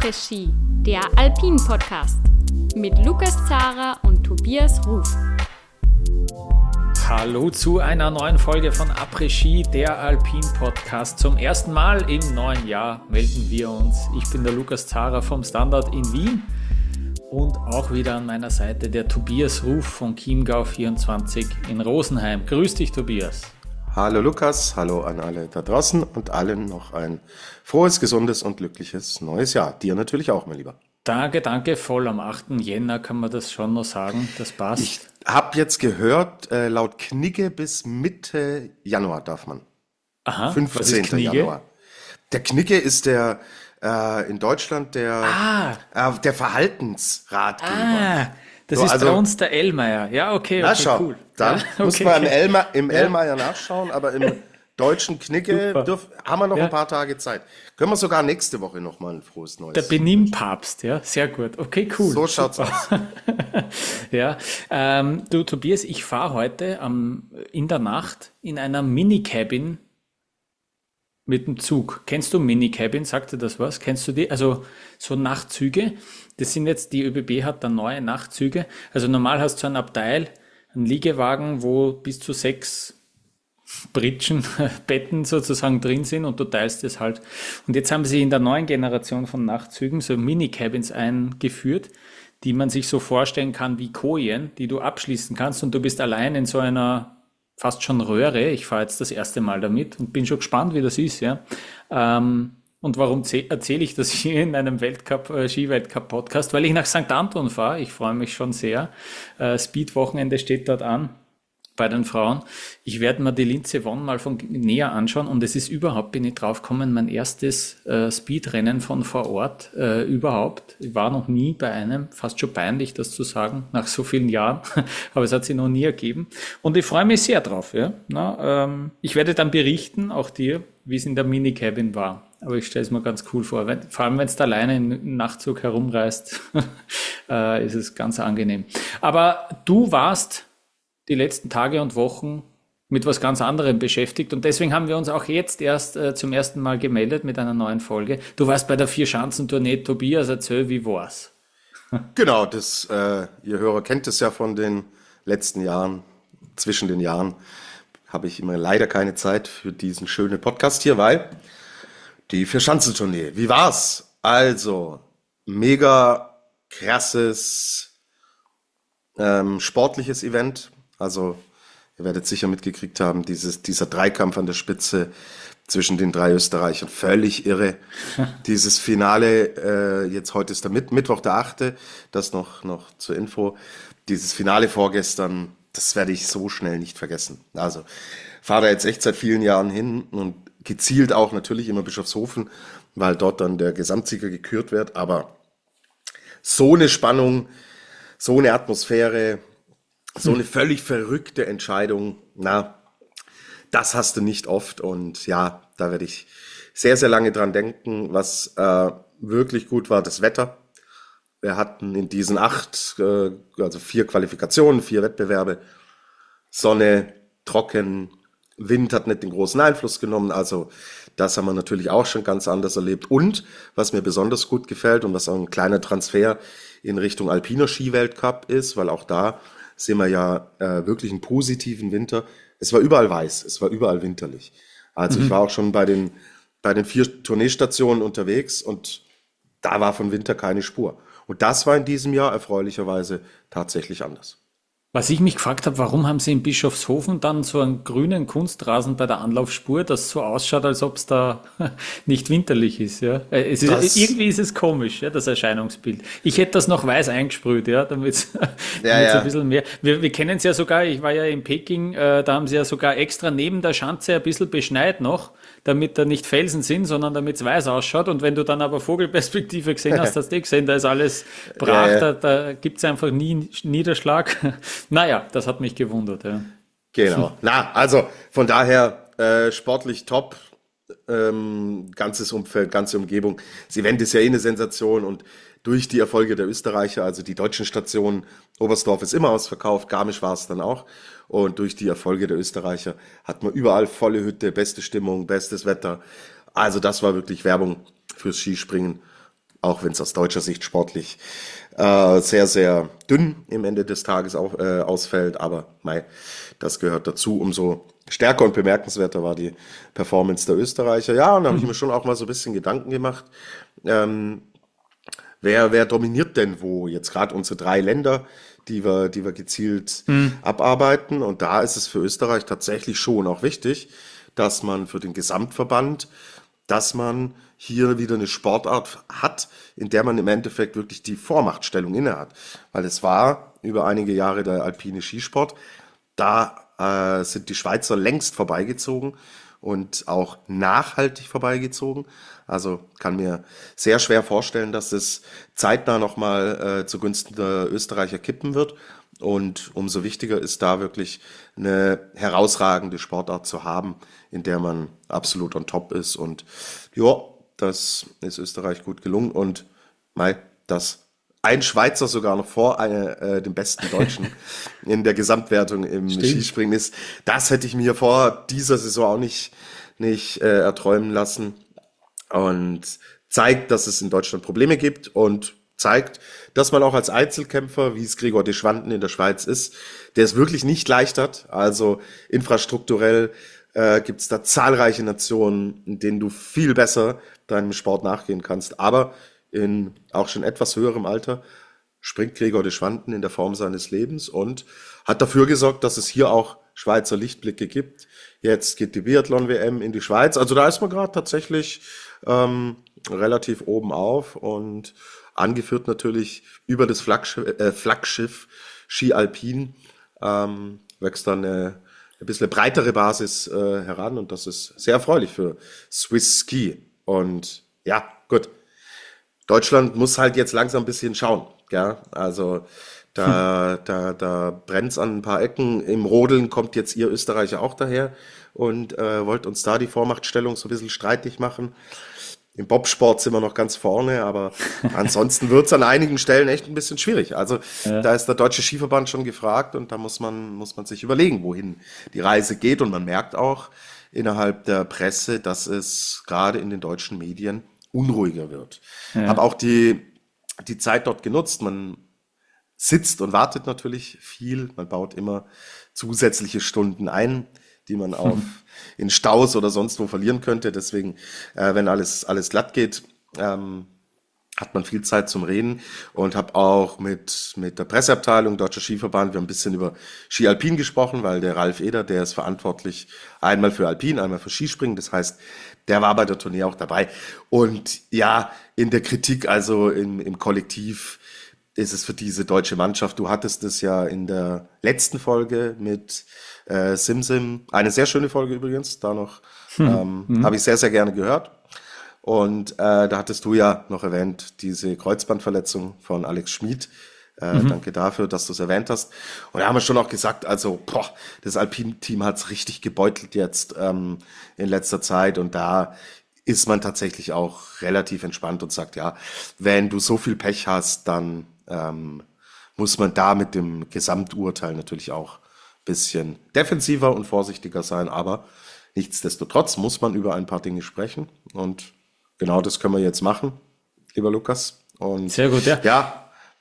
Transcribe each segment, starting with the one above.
Après-Ski, der Alpin-Podcast mit Lukas Zara und Tobias Ruf. Hallo zu einer neuen Folge von Après-Ski, der Alpin-Podcast. Zum ersten Mal im neuen Jahr melden wir uns. Ich bin der Lukas Zara vom Standard in Wien und auch wieder an meiner Seite der Tobias Ruf von Chiemgau24 in Rosenheim. Grüß dich, Tobias. Hallo Lukas, hallo an alle da draußen und allen noch ein frohes, gesundes und glückliches neues Jahr. Dir natürlich auch, mein Lieber. Danke, voll am 8. Jänner kann man das schon noch sagen, das passt. Ich habe jetzt gehört, laut Knigge bis Mitte Januar darf man. Aha, 15. was ist Knigge? Januar. Der Knigge ist der in Deutschland der Verhaltensratgeber. Das So, ist also- bei uns der Ellmeier. Ja, okay, Na schau, cool. dann Ja, muss okay, man okay. im Ellmeier nachschauen, aber im deutschen Knigge haben wir noch Ja. ein paar Tage Zeit. Können wir sogar nächste Woche noch mal ein frohes Neues. Der Benimm-Papst, ja, sehr gut. Okay, cool. So schaut's aus. Ja, du Tobias, ich fahre heute in der Nacht in einer Mini-Cabin mit dem Zug. Kennst du Mini-Cabin? Sagt dir das was? Kennst du die? Also so Nachtzüge. Das sind jetzt, die ÖBB hat da neue Nachtzüge. Also normal hast du so ein Abteil, einen Liegewagen, wo bis zu 6 Britschen, Betten sozusagen drin sind und du teilst es halt. Und jetzt haben sie in der neuen Generation von Nachtzügen so Mini-Cabins eingeführt, die man sich so vorstellen kann wie Kojen, die du abschließen kannst und du bist allein in so einer fast schon Röhre. Ich fahre jetzt das erste Mal damit und bin schon gespannt, wie das ist, ja. Und warum erzähle ich das hier in einem Ski-Weltcup-Podcast? Weil ich nach St. Anton fahre. Ich freue mich schon sehr. Speed-Wochenende steht dort an bei den Frauen. Ich werde mir die Linze Vonn mal von näher anschauen und es ist überhaupt, bin ich draufgekommen, mein erstes Speedrennen von vor Ort überhaupt. Ich war noch nie bei einem, fast schon peinlich, das zu sagen, nach so vielen Jahren, aber es hat sich noch nie ergeben. Und ich freue mich sehr drauf. Ja? Ich werde dann berichten, auch dir, wie es in der Mini-Cabin war. Aber ich stelle es mir ganz cool vor, vor allem wenn es da alleine im Nachtzug herumreist, ist es ganz angenehm. Aber du warst die letzten Tage und Wochen mit was ganz anderem beschäftigt und deswegen haben wir uns auch jetzt erst zum ersten Mal gemeldet mit einer neuen Folge. Du warst bei der Vierschanzentournee. Tobias, erzähl, wie war's? Genau, ihr Hörer kennt es ja von den letzten Jahren. Zwischen den Jahren habe ich immer leider keine Zeit für diesen schönen Podcast hier, weil die Vierschanzentournee. Wie war's? Also, mega krasses sportliches Event. Also, ihr werdet sicher mitgekriegt haben, dieser Dreikampf an der Spitze zwischen den drei Österreichern, völlig irre. Dieses Finale, jetzt heute ist der Mittwoch, der 8., das noch zur Info. Dieses Finale vorgestern, das werde ich so schnell nicht vergessen. Also, fahre da jetzt echt seit vielen Jahren hin und gezielt auch natürlich immer Bischofshofen, weil dort dann der Gesamtsieger gekürt wird. Aber so eine Spannung, so eine Atmosphäre, so eine völlig verrückte Entscheidung, das hast du nicht oft. Und ja, da werde ich sehr, sehr lange dran denken. Was wirklich gut war, das Wetter. Wir hatten in diesen 4 Qualifikationen, 4 Wettbewerbe, Sonne, trocken, Wind hat nicht den großen Einfluss genommen. Also das haben wir natürlich auch schon ganz anders erlebt. Und was mir besonders gut gefällt und was auch ein kleiner Transfer in Richtung Alpiner Ski-Weltcup ist, weil auch da sehen wir ja wirklich einen positiven Winter. Es war überall weiß, es war überall winterlich. Also ich war auch schon bei den 4 Tourneestationen unterwegs und da war von Winter keine Spur. Und das war in diesem Jahr erfreulicherweise tatsächlich anders. Was ich mich gefragt habe, warum haben sie in Bischofshofen dann so einen grünen Kunstrasen bei der Anlaufspur, das so ausschaut, als ob es da nicht winterlich ist, ja? Irgendwie ist es komisch, ja, das Erscheinungsbild. Ich hätte das noch weiß eingesprüht, ja, damit ein bisschen mehr. Wir kennen es ja sogar, ich war ja in Peking, da haben sie ja sogar extra neben der Schanze ein bisschen beschneit noch, damit da nicht Felsen sind, sondern damit es weiß ausschaut. Und wenn du dann aber Vogelperspektive gesehen hast, hast du gesehen, da ist alles brach, da gibt es einfach nie Niederschlag. Naja, das hat mich gewundert, ja. Genau. Also von daher sportlich top, ganzes Umfeld, ganze Umgebung. Das Event ist ja eine Sensation und durch die Erfolge der Österreicher, also die deutschen Stationen, Oberstdorf ist immer ausverkauft, Garmisch war es dann auch. Und durch die Erfolge der Österreicher hat man überall volle Hütte, beste Stimmung, bestes Wetter. Also das war wirklich Werbung fürs Skispringen. auch wenn es aus deutscher Sicht sportlich sehr, sehr dünn im Ende des Tages ausfällt. Aber das gehört dazu. Umso stärker und bemerkenswerter war die Performance der Österreicher. Ja, und da habe ich mir schon auch mal so ein bisschen Gedanken gemacht, wer dominiert denn wo? Jetzt gerade unsere 3 Länder, die wir gezielt abarbeiten. Und da ist es für Österreich tatsächlich schon auch wichtig, dass man für den Gesamtverband, dass man hier wieder eine Sportart hat, in der man im Endeffekt wirklich die Vormachtstellung inne hat. Weil es war über einige Jahre der alpine Skisport, da sind die Schweizer längst vorbeigezogen und auch nachhaltig vorbeigezogen. Also kann mir sehr schwer vorstellen, dass es zeitnah nochmal zugunsten der Österreicher kippen wird. Und umso wichtiger ist da wirklich eine herausragende Sportart zu haben, in der man absolut on top ist. Und ja, das ist Österreich gut gelungen. Und dass ein Schweizer sogar noch vor dem besten Deutschen in der Gesamtwertung im Skispringen ist, das hätte ich mir vor dieser Saison auch nicht erträumen lassen. Und zeigt, dass es in Deutschland Probleme gibt und zeigt, dass man auch als Einzelkämpfer, wie es Gregor Deschwanden in der Schweiz ist, der es wirklich nicht leicht hat. Also infrastrukturell gibt es da zahlreiche Nationen, in denen du viel besser deinem Sport nachgehen kannst. Aber in auch schon etwas höherem Alter springt Gregor Deschwanden in der Form seines Lebens und hat dafür gesorgt, dass es hier auch Schweizer Lichtblicke gibt. Jetzt geht die Biathlon-WM in die Schweiz. Also da ist man gerade tatsächlich relativ oben auf und angeführt natürlich über das Flaggschiff Ski Alpin wächst dann eine bisschen breitere Basis heran und das ist sehr erfreulich für Swiss Ski. Und ja, gut, Deutschland muss halt jetzt langsam ein bisschen schauen. Ja? Also da brennt's an ein paar Ecken. Im Rodeln kommt jetzt ihr Österreicher auch daher und wollt uns da die Vormachtstellung so ein bisschen streitig machen. Im Bobsport sind wir noch ganz vorne, aber ansonsten wird's an einigen Stellen echt ein bisschen schwierig. Also da ist der Deutsche Skiverband schon gefragt und da muss man sich überlegen, wohin die Reise geht. Und man merkt auch innerhalb der Presse, dass es gerade in den deutschen Medien unruhiger wird. Ja. Habe auch die Zeit dort genutzt. Man sitzt und wartet natürlich viel. Man baut immer zusätzliche Stunden ein, die man in Staus oder sonst wo verlieren könnte. Deswegen, wenn alles glatt geht, hat man viel Zeit zum Reden und habe auch mit der Presseabteilung Deutscher Skiverband, wir haben ein bisschen über Ski Alpin gesprochen, weil der Ralf Eder, der ist verantwortlich einmal für Alpin, einmal für Skispringen. Das heißt, der war bei der Tournee auch dabei. Und ja, in der Kritik, also im Kollektiv, ist es für diese deutsche Mannschaft, du hattest es ja in der letzten Folge mit Simsim, eine sehr schöne Folge übrigens, da noch, habe ich sehr, sehr gerne gehört. Und da hattest du ja noch erwähnt, diese Kreuzbandverletzung von Alex Schmid. Danke dafür, dass du es erwähnt hast. Und da haben wir schon auch gesagt, also das Alpin-Team hat es richtig gebeutelt jetzt in letzter Zeit. Und da ist man tatsächlich auch relativ entspannt und sagt, ja, wenn du so viel Pech hast, dann muss man da mit dem Gesamturteil natürlich auch ein bisschen defensiver und vorsichtiger sein. Aber nichtsdestotrotz muss man über ein paar Dinge sprechen. Und genau das können wir jetzt machen, lieber Lukas. Und sehr gut, ja. Ja.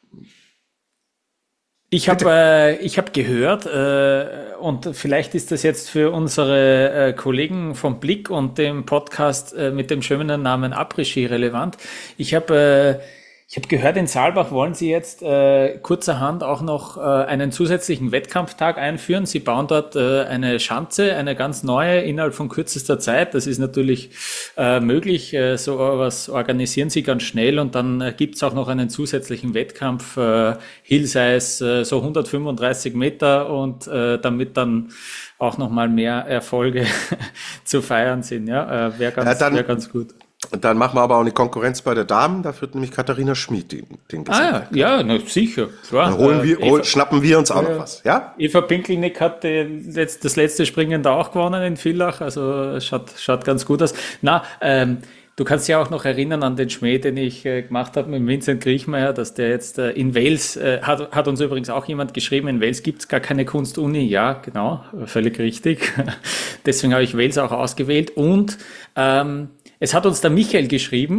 Ich hab gehört, und vielleicht ist das jetzt für unsere Kollegen vom Blick und dem Podcast mit dem schönen Namen Après-Ski relevant. Ich habe gehört, in Saalbach wollen Sie jetzt kurzerhand auch noch einen zusätzlichen Wettkampftag einführen. Sie bauen dort eine Schanze, eine ganz neue, innerhalb von kürzester Zeit. Das ist natürlich möglich. So was organisieren Sie ganz schnell und dann gibt's auch noch einen zusätzlichen Wettkampf, Hillsize, so 135 Meter und damit dann auch nochmal mehr Erfolge zu feiern sind. Ja, wäre ganz gut. Und dann machen wir aber auch eine Konkurrenz bei der Damen, da führt nämlich Katharina Schmid den ja, na, sicher, klar. Dann schnappen wir uns auch noch was, ja? Eva Pinkelnick hat das letzte Springen da auch gewonnen in Villach, also schaut ganz gut aus. Na, du kannst dich auch noch erinnern an den Schmäh, den ich gemacht habe mit Vincent Griechmeier, dass der jetzt in Wales, hat uns übrigens auch jemand geschrieben, in Wales gibt's gar keine Kunstuni. Ja, genau, völlig richtig. Deswegen habe ich Wales auch ausgewählt und es hat uns der Michael geschrieben,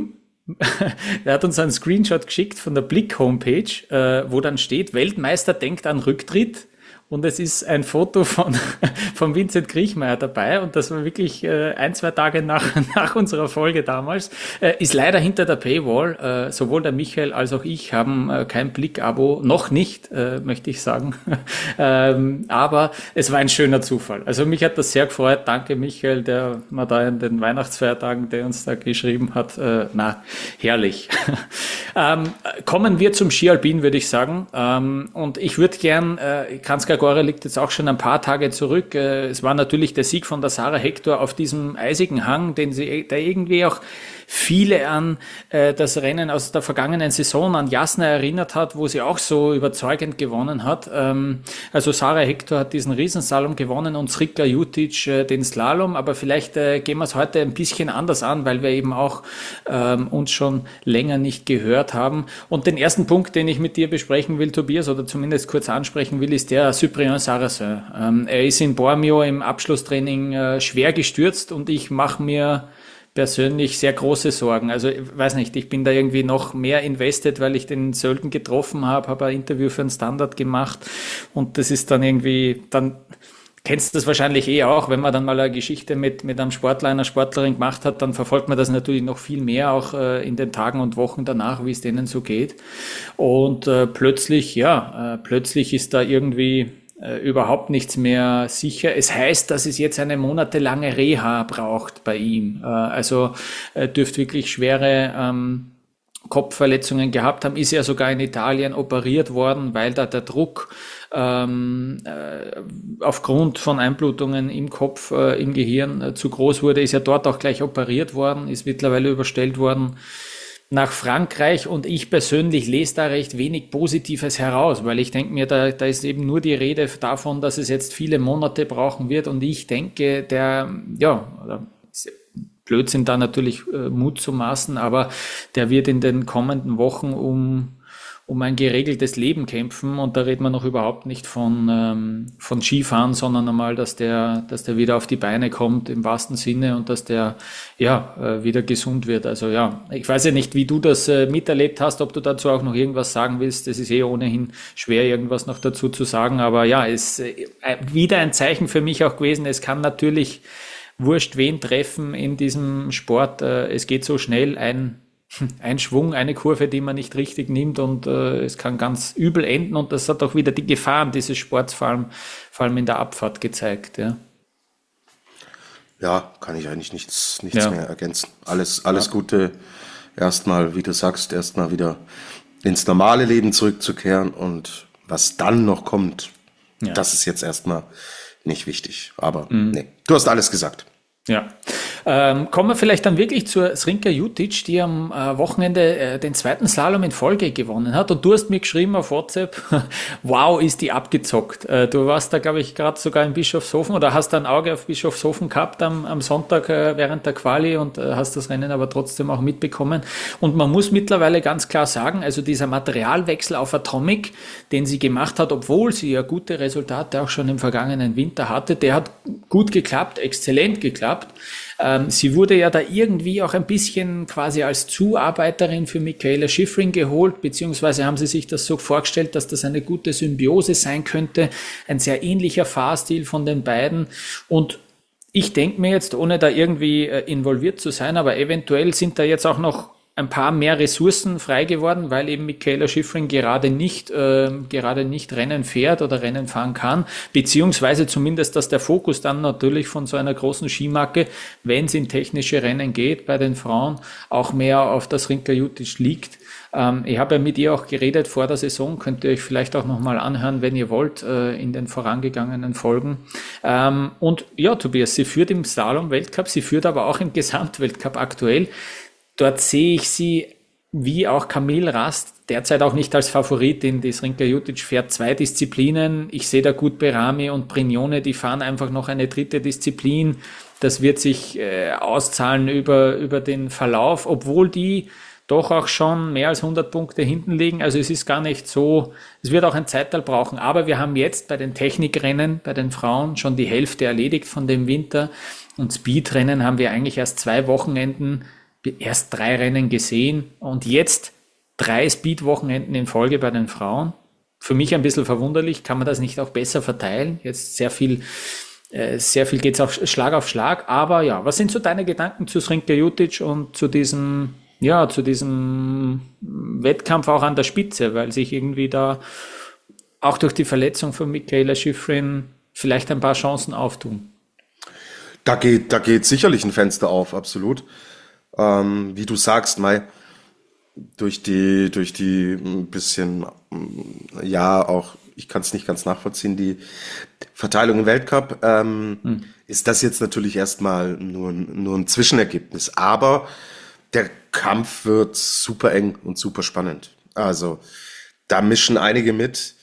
er hat uns einen Screenshot geschickt von der Blick-Homepage, wo dann steht, Weltmeister denkt an Rücktritt. Und es ist ein Foto von Vincent Kriechmayr dabei und das war wirklich 1-2 Tage nach unserer Folge damals. Ist leider hinter der Paywall. Sowohl der Michael als auch ich haben kein Blick-Abo, noch nicht, möchte ich sagen. Aber es war ein schöner Zufall. Also mich hat das sehr gefreut. Danke Michael, der mal da in den Weihnachtsfeiertagen, der uns da geschrieben hat. Herrlich. Kommen wir zum Ski Alpin, würde ich sagen. Und ich würde gern, Kranjska Gora liegt jetzt auch schon ein paar Tage zurück. Es war natürlich der Sieg von der Sarah Hector auf diesem eisigen Hang, der irgendwie auch viele an das Rennen aus der vergangenen Saison, an Jasna erinnert hat, wo sie auch so überzeugend gewonnen hat. Also Sarah Hector hat diesen Riesenslalom gewonnen und Srika Jutic den Slalom, aber vielleicht gehen wir es heute ein bisschen anders an, weil wir eben auch uns schon länger nicht gehört haben. Und den ersten Punkt, den ich mit dir besprechen will, Tobias, oder zumindest kurz ansprechen will, ist der Cyprien Sarrazin. Er ist in Bormio im Abschlusstraining schwer gestürzt und ich mache mir persönlich sehr große Sorgen. Also ich weiß nicht, ich bin da irgendwie noch mehr invested, weil ich den Sölden getroffen habe ein Interview für einen Standard gemacht und das ist dann irgendwie, dann kennst du das wahrscheinlich auch, wenn man dann mal eine Geschichte mit einem Sportler, einer Sportlerin gemacht hat, dann verfolgt man das natürlich noch viel mehr, auch in den Tagen und Wochen danach, wie es denen so geht. Und plötzlich ist da irgendwie überhaupt nichts mehr sicher. Es heißt, dass es jetzt eine monatelange Reha braucht bei ihm. Also dürfte wirklich schwere Kopfverletzungen gehabt haben, ist ja sogar in Italien operiert worden, weil da der Druck aufgrund von Einblutungen im Kopf, im Gehirn zu groß wurde, ist ja dort auch gleich operiert worden, ist mittlerweile überstellt worden nach Frankreich und ich persönlich lese da recht wenig Positives heraus, weil ich denke mir, da ist eben nur die Rede davon, dass es jetzt viele Monate brauchen wird und ich denke, Blödsinn da natürlich Mut zu maßen, aber der wird in den kommenden Wochen um ein geregeltes Leben kämpfen und da reden wir noch überhaupt nicht von Skifahren, sondern einmal, dass der wieder auf die Beine kommt im wahrsten Sinne und dass der wieder gesund wird. Also ja, ich weiß ja nicht, wie du das miterlebt hast, ob du dazu auch noch irgendwas sagen willst. Das ist ohnehin schwer, irgendwas noch dazu zu sagen, aber ja, ist wieder ein Zeichen für mich auch gewesen. Es kann natürlich wurscht wen treffen in diesem Sport. Es geht so schnell, ein Schwung, eine Kurve, die man nicht richtig nimmt und es kann ganz übel enden und das hat auch wieder die Gefahren dieses Sports vor allem in der Abfahrt gezeigt. Ja, kann ich eigentlich nichts mehr ergänzen. Alles Gute. Erstmal, wie du sagst, erstmal wieder ins normale Leben zurückzukehren und was dann noch kommt, das ist jetzt erstmal nicht wichtig. Aber nee, du hast alles gesagt. Ja. Kommen wir vielleicht dann wirklich zur Srika Jutic, die am Wochenende den zweiten Slalom in Folge gewonnen hat. Und du hast mir geschrieben auf WhatsApp, wow, ist die abgezockt. Du warst da, glaube ich, gerade sogar in Bischofshofen oder hast ein Auge auf Bischofshofen gehabt am Sonntag während der Quali und hast das Rennen aber trotzdem auch mitbekommen. Und man muss mittlerweile ganz klar sagen, also dieser Materialwechsel auf Atomic, den sie gemacht hat, obwohl sie ja gute Resultate auch schon im vergangenen Winter hatte, der hat gut geklappt, exzellent geklappt. Sie wurde ja da irgendwie auch ein bisschen quasi als Zuarbeiterin für Mikaela Shiffrin geholt, beziehungsweise haben sie sich das so vorgestellt, dass das eine gute Symbiose sein könnte, ein sehr ähnlicher Fahrstil von den beiden. Und ich denke mir jetzt, ohne da irgendwie involviert zu sein, aber eventuell sind da jetzt auch noch ein paar mehr Ressourcen frei geworden, weil eben Mikaela Shiffrin gerade nicht Rennen fährt oder Rennen fahren kann, beziehungsweise zumindest, dass der Fokus dann natürlich von so einer großen Skimarke, wenn es in technische Rennen geht, bei den Frauen auch mehr auf das Srika Jutic liegt. Ich habe ja mit ihr auch geredet vor der Saison, könnt ihr euch vielleicht auch nochmal anhören, wenn ihr wollt, in den vorangegangenen Folgen. Und ja, Tobias, sie führt im Slalom-Weltcup, sie führt aber auch im Gesamtweltcup aktuell. Dort sehe ich sie, wie auch Camille Rast, derzeit auch nicht als Favoritin. Die Srika Jutic fährt 2 Disziplinen. Ich sehe da gut Berami und Brignone, die fahren einfach noch eine 3. Disziplin. Das wird sich auszahlen über den Verlauf, obwohl die doch auch schon mehr als 100 Punkte hinten liegen. Also es ist gar nicht so, es wird auch ein Zeitteil brauchen. Aber wir haben jetzt bei den Technikrennen, bei den Frauen schon die Hälfte erledigt von dem Winter. Und Speedrennen haben wir eigentlich erst 2 Wochenenden erst 3 Rennen gesehen und jetzt 3 Speed-Wochenenden in Folge bei den Frauen. Für mich ein bisschen verwunderlich, kann man das nicht auch besser verteilen? Jetzt sehr viel geht es auch Schlag auf Schlag, aber ja, was sind so deine Gedanken zu Srinka Jutic und zu diesem Wettkampf auch an der Spitze, weil sich irgendwie da auch durch die Verletzung von Mikaela Shiffrin vielleicht ein paar Chancen auftun? Da geht sicherlich ein Fenster auf, absolut. Wie du sagst, Mai, durch die ein bisschen, ja, auch, ich kann es nicht ganz nachvollziehen, die Verteilung im Weltcup, ist das jetzt natürlich erstmal nur ein Zwischenergebnis. Aber der Kampf wird super eng und super spannend. Also, da mischen einige mit.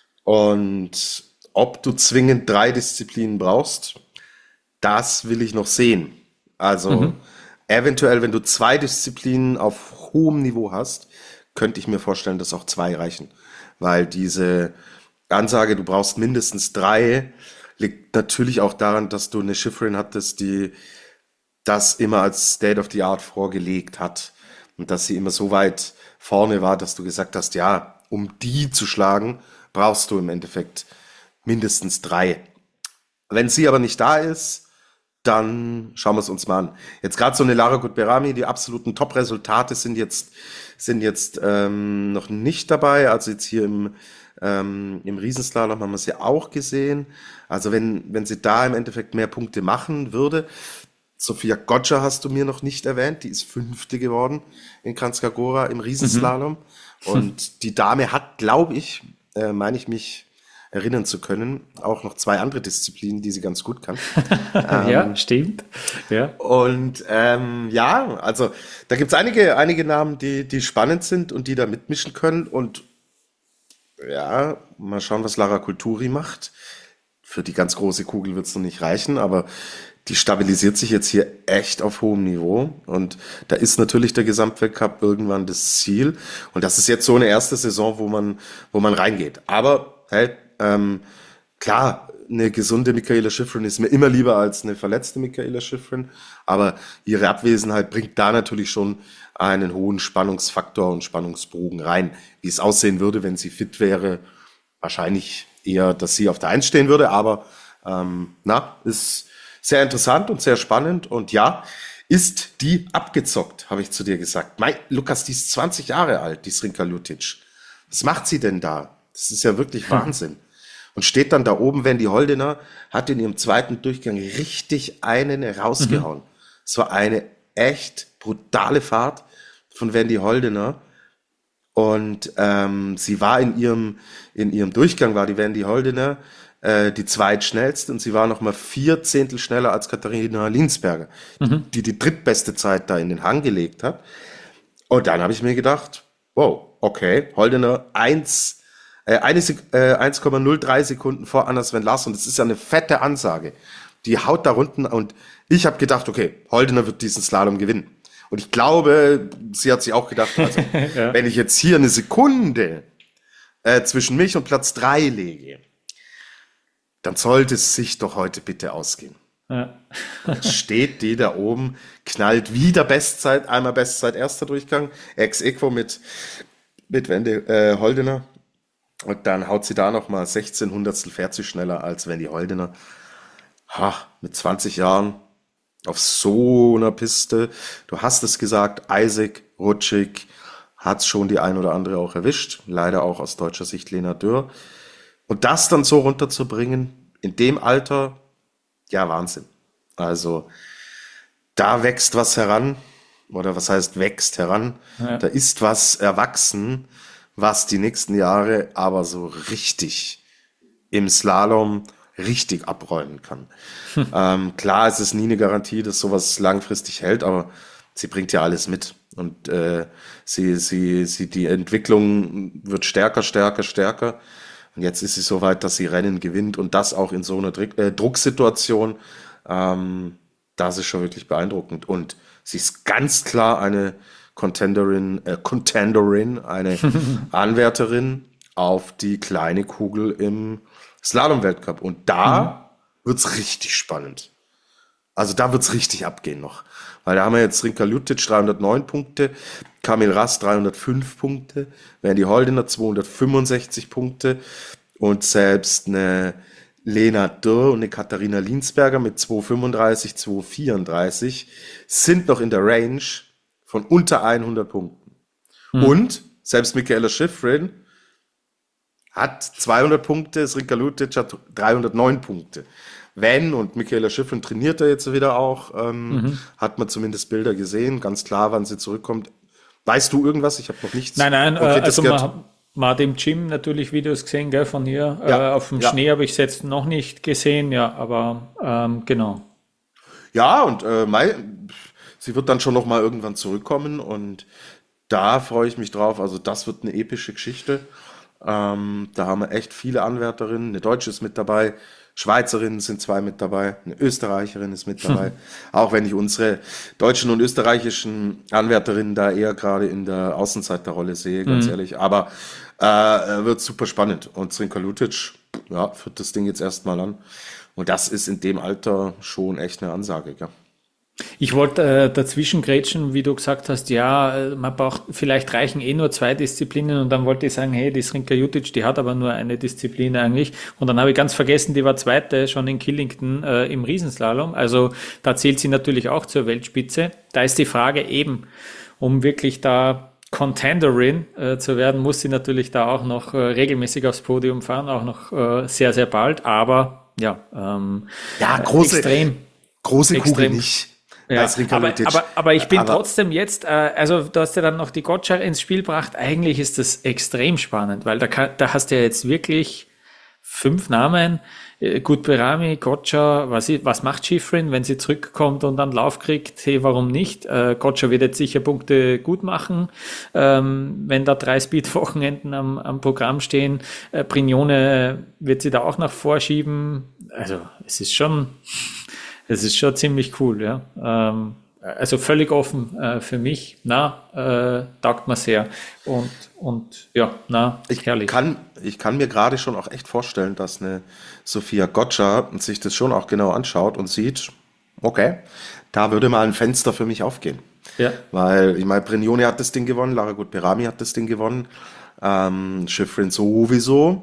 Und ob du zwingend 3 Disziplinen brauchst, das will ich noch sehen. Also, eventuell, wenn du 2 Disziplinen auf hohem Niveau hast, könnte ich mir vorstellen, dass auch 2 reichen. Weil diese Ansage, du brauchst mindestens 3, liegt natürlich auch daran, dass du eine Shiffrin hattest, die das immer als State of the Art vorgelegt hat. Und dass sie immer so weit vorne war, dass du gesagt hast, ja, um die zu schlagen, brauchst du im Endeffekt mindestens 3. Wenn sie aber nicht da ist, dann schauen wir es uns mal an. Jetzt gerade so eine Lara Gutberami, die absoluten Top-Resultate sind jetzt noch nicht dabei. Also jetzt hier im Riesenslalom haben wir sie auch gesehen. Also wenn sie da im Endeffekt mehr Punkte machen würde. Sophia Gotcha hast du mir noch nicht erwähnt. Die ist 5. geworden in Kranjska Gora im Riesenslalom. Und die Dame hat, glaube ich, meine ich mich erinnern zu können, auch noch 2 andere Disziplinen, die sie ganz gut kann. Ja, stimmt. Ja. Und ja, also da gibt's einige Namen, die spannend sind und die da mitmischen können. Und ja, mal schauen, was Lara Kulturi macht. Für die ganz große Kugel wird's noch nicht reichen, aber die stabilisiert sich jetzt hier echt auf hohem Niveau. Und da ist natürlich der Gesamtweltcup irgendwann das Ziel. Und das ist jetzt so eine erste Saison, wo man reingeht. Aber hey, klar, eine gesunde Mikaela Shiffrin ist mir immer lieber als eine verletzte Mikaela Shiffrin, aber ihre Abwesenheit bringt da natürlich schon einen hohen Spannungsfaktor und Spannungsbogen rein. Wie es aussehen würde, wenn sie fit wäre, wahrscheinlich eher, dass sie auf der 1 stehen würde, aber ist sehr interessant und sehr spannend und ja, ist die abgezockt, habe ich zu dir gesagt. Lukas, die ist 20 Jahre alt, die Srinka Jutic. Was macht sie denn da? Das ist ja wirklich Wahnsinn. Und steht dann da oben, Wendy Holdener hat in ihrem 2. Durchgang richtig einen rausgehauen. Es war eine echt brutale Fahrt von Wendy Holdener. Und sie war in ihrem Durchgang, war die Wendy Holdener die zweitschnellste und sie war noch mal 4 Zehntel schneller als Katharina Linsberger, die drittbeste Zeit da in den Hang gelegt hat. Und dann habe ich mir gedacht, wow, okay, Holdener 1,03 Sekunden vor Anna Sven Larsson. Das ist ja eine fette Ansage. Die haut da unten und ich habe gedacht, okay, Holdener wird diesen Slalom gewinnen. Und ich glaube, sie hat sich auch gedacht, also, ja. Wenn ich jetzt hier eine Sekunde zwischen mich und Platz 3 lege, dann sollte es sich doch heute bitte ausgehen. Ja. Jetzt steht die da oben, knallt wieder Bestzeit, einmal Bestzeit, erster Durchgang, ex-equo mit Wendy Holdener. Und dann haut sie da nochmal 16 Hundertstel, fährt sie schneller als Wendy Holdener. Mit 20 Jahren auf so einer Piste. Du hast es gesagt, Isaac Rutschig hat schon die ein oder andere auch erwischt. Leider auch aus deutscher Sicht Lena Dürr. Und das dann so runterzubringen, in dem Alter, ja, Wahnsinn. Also, da wächst was heran. Oder was heißt wächst heran? Ja. Da ist was erwachsen, was die nächsten Jahre aber so richtig im Slalom richtig abräumen kann. Klar, es ist nie eine Garantie, dass sowas langfristig hält, aber sie bringt ja alles mit. Und die Entwicklung wird stärker. Und jetzt ist sie so weit, dass sie Rennen gewinnt und das auch in so einer Drucksituation. Das ist schon wirklich beeindruckend. Und sie ist ganz klar eine Contenderin, eine Anwärterin auf die kleine Kugel im Slalom-Weltcup. Und da wird's richtig spannend. Also da wird's richtig abgehen noch. Weil da haben wir jetzt Rinka Ljutic 309 Punkte, Kamil Ras 305 Punkte, Wendy Holdener 265 Punkte und selbst eine Lena Dürr und eine Katharina Linsberger mit 235, 234 sind noch in der Range von unter 100 Punkten. Und selbst Michaela Shiffrin hat 200 Punkte, Rinka Ljutic hat 309 Punkte. Und Michaela Shiffrin trainiert er jetzt wieder auch, hat man zumindest Bilder gesehen, ganz klar, wann sie zurückkommt. Weißt du irgendwas? Ich habe noch nichts. Nein, also man hat im Gym natürlich Videos gesehen, gell, von ihr. Auf dem Schnee habe ich es jetzt noch nicht gesehen, ja, aber genau. Ja, und sie wird dann schon noch mal irgendwann zurückkommen und da freue ich mich drauf. Also das wird eine epische Geschichte. Da haben wir echt viele Anwärterinnen. Eine Deutsche ist mit dabei. Schweizerinnen sind 2 mit dabei, eine Österreicherin ist mit dabei. Auch wenn ich unsere deutschen und österreichischen Anwärterinnen da eher gerade in der Außenseiterrolle sehe, ganz ehrlich. Aber wird super spannend. Und Rinka Ljutic, ja, führt das Ding jetzt erstmal an. Und das ist in dem Alter schon echt eine Ansage, gell? Ich wollte dazwischen grätschen, wie du gesagt hast, ja, man braucht, vielleicht reichen nur 2 Disziplinen und dann wollte ich sagen, hey, die Rinka Ljutic, die hat aber nur eine Disziplin eigentlich und dann habe ich ganz vergessen, die war Zweite schon in Killington im Riesenslalom, also da zählt sie natürlich auch zur Weltspitze. Da ist die Frage eben, um wirklich da Contenderin zu werden, muss sie natürlich da auch noch regelmäßig aufs Podium fahren, auch noch sehr, sehr bald, aber ja, große Kugel nicht. Ja, aber ich bin trotzdem jetzt, also du hast ja dann noch die Gotcha ins Spiel gebracht, eigentlich ist das extrem spannend, weil da hast du ja jetzt wirklich 5 Namen, gut, Berami, Gotcha, was macht Shiffrin, wenn sie zurückkommt und dann Lauf kriegt, hey, warum nicht? Gotcha wird jetzt sicher Punkte gut machen, wenn da 3 Speed-Wochenenden am Programm stehen, Brignone wird sie da auch nach vorschieben, also es ist schon ziemlich cool, ja. Also völlig offen für mich. Taugt mir sehr. Und ja, herrlich. Ich kann mir gerade schon auch echt vorstellen, dass eine Sophia Gotcha sich das schon auch genau anschaut und sieht, okay, da würde mal ein Fenster für mich aufgehen. Ja. Weil, ich meine, Brignone hat das Ding gewonnen, Lara Gut-Berami hat das Ding gewonnen, Shiffrin sowieso.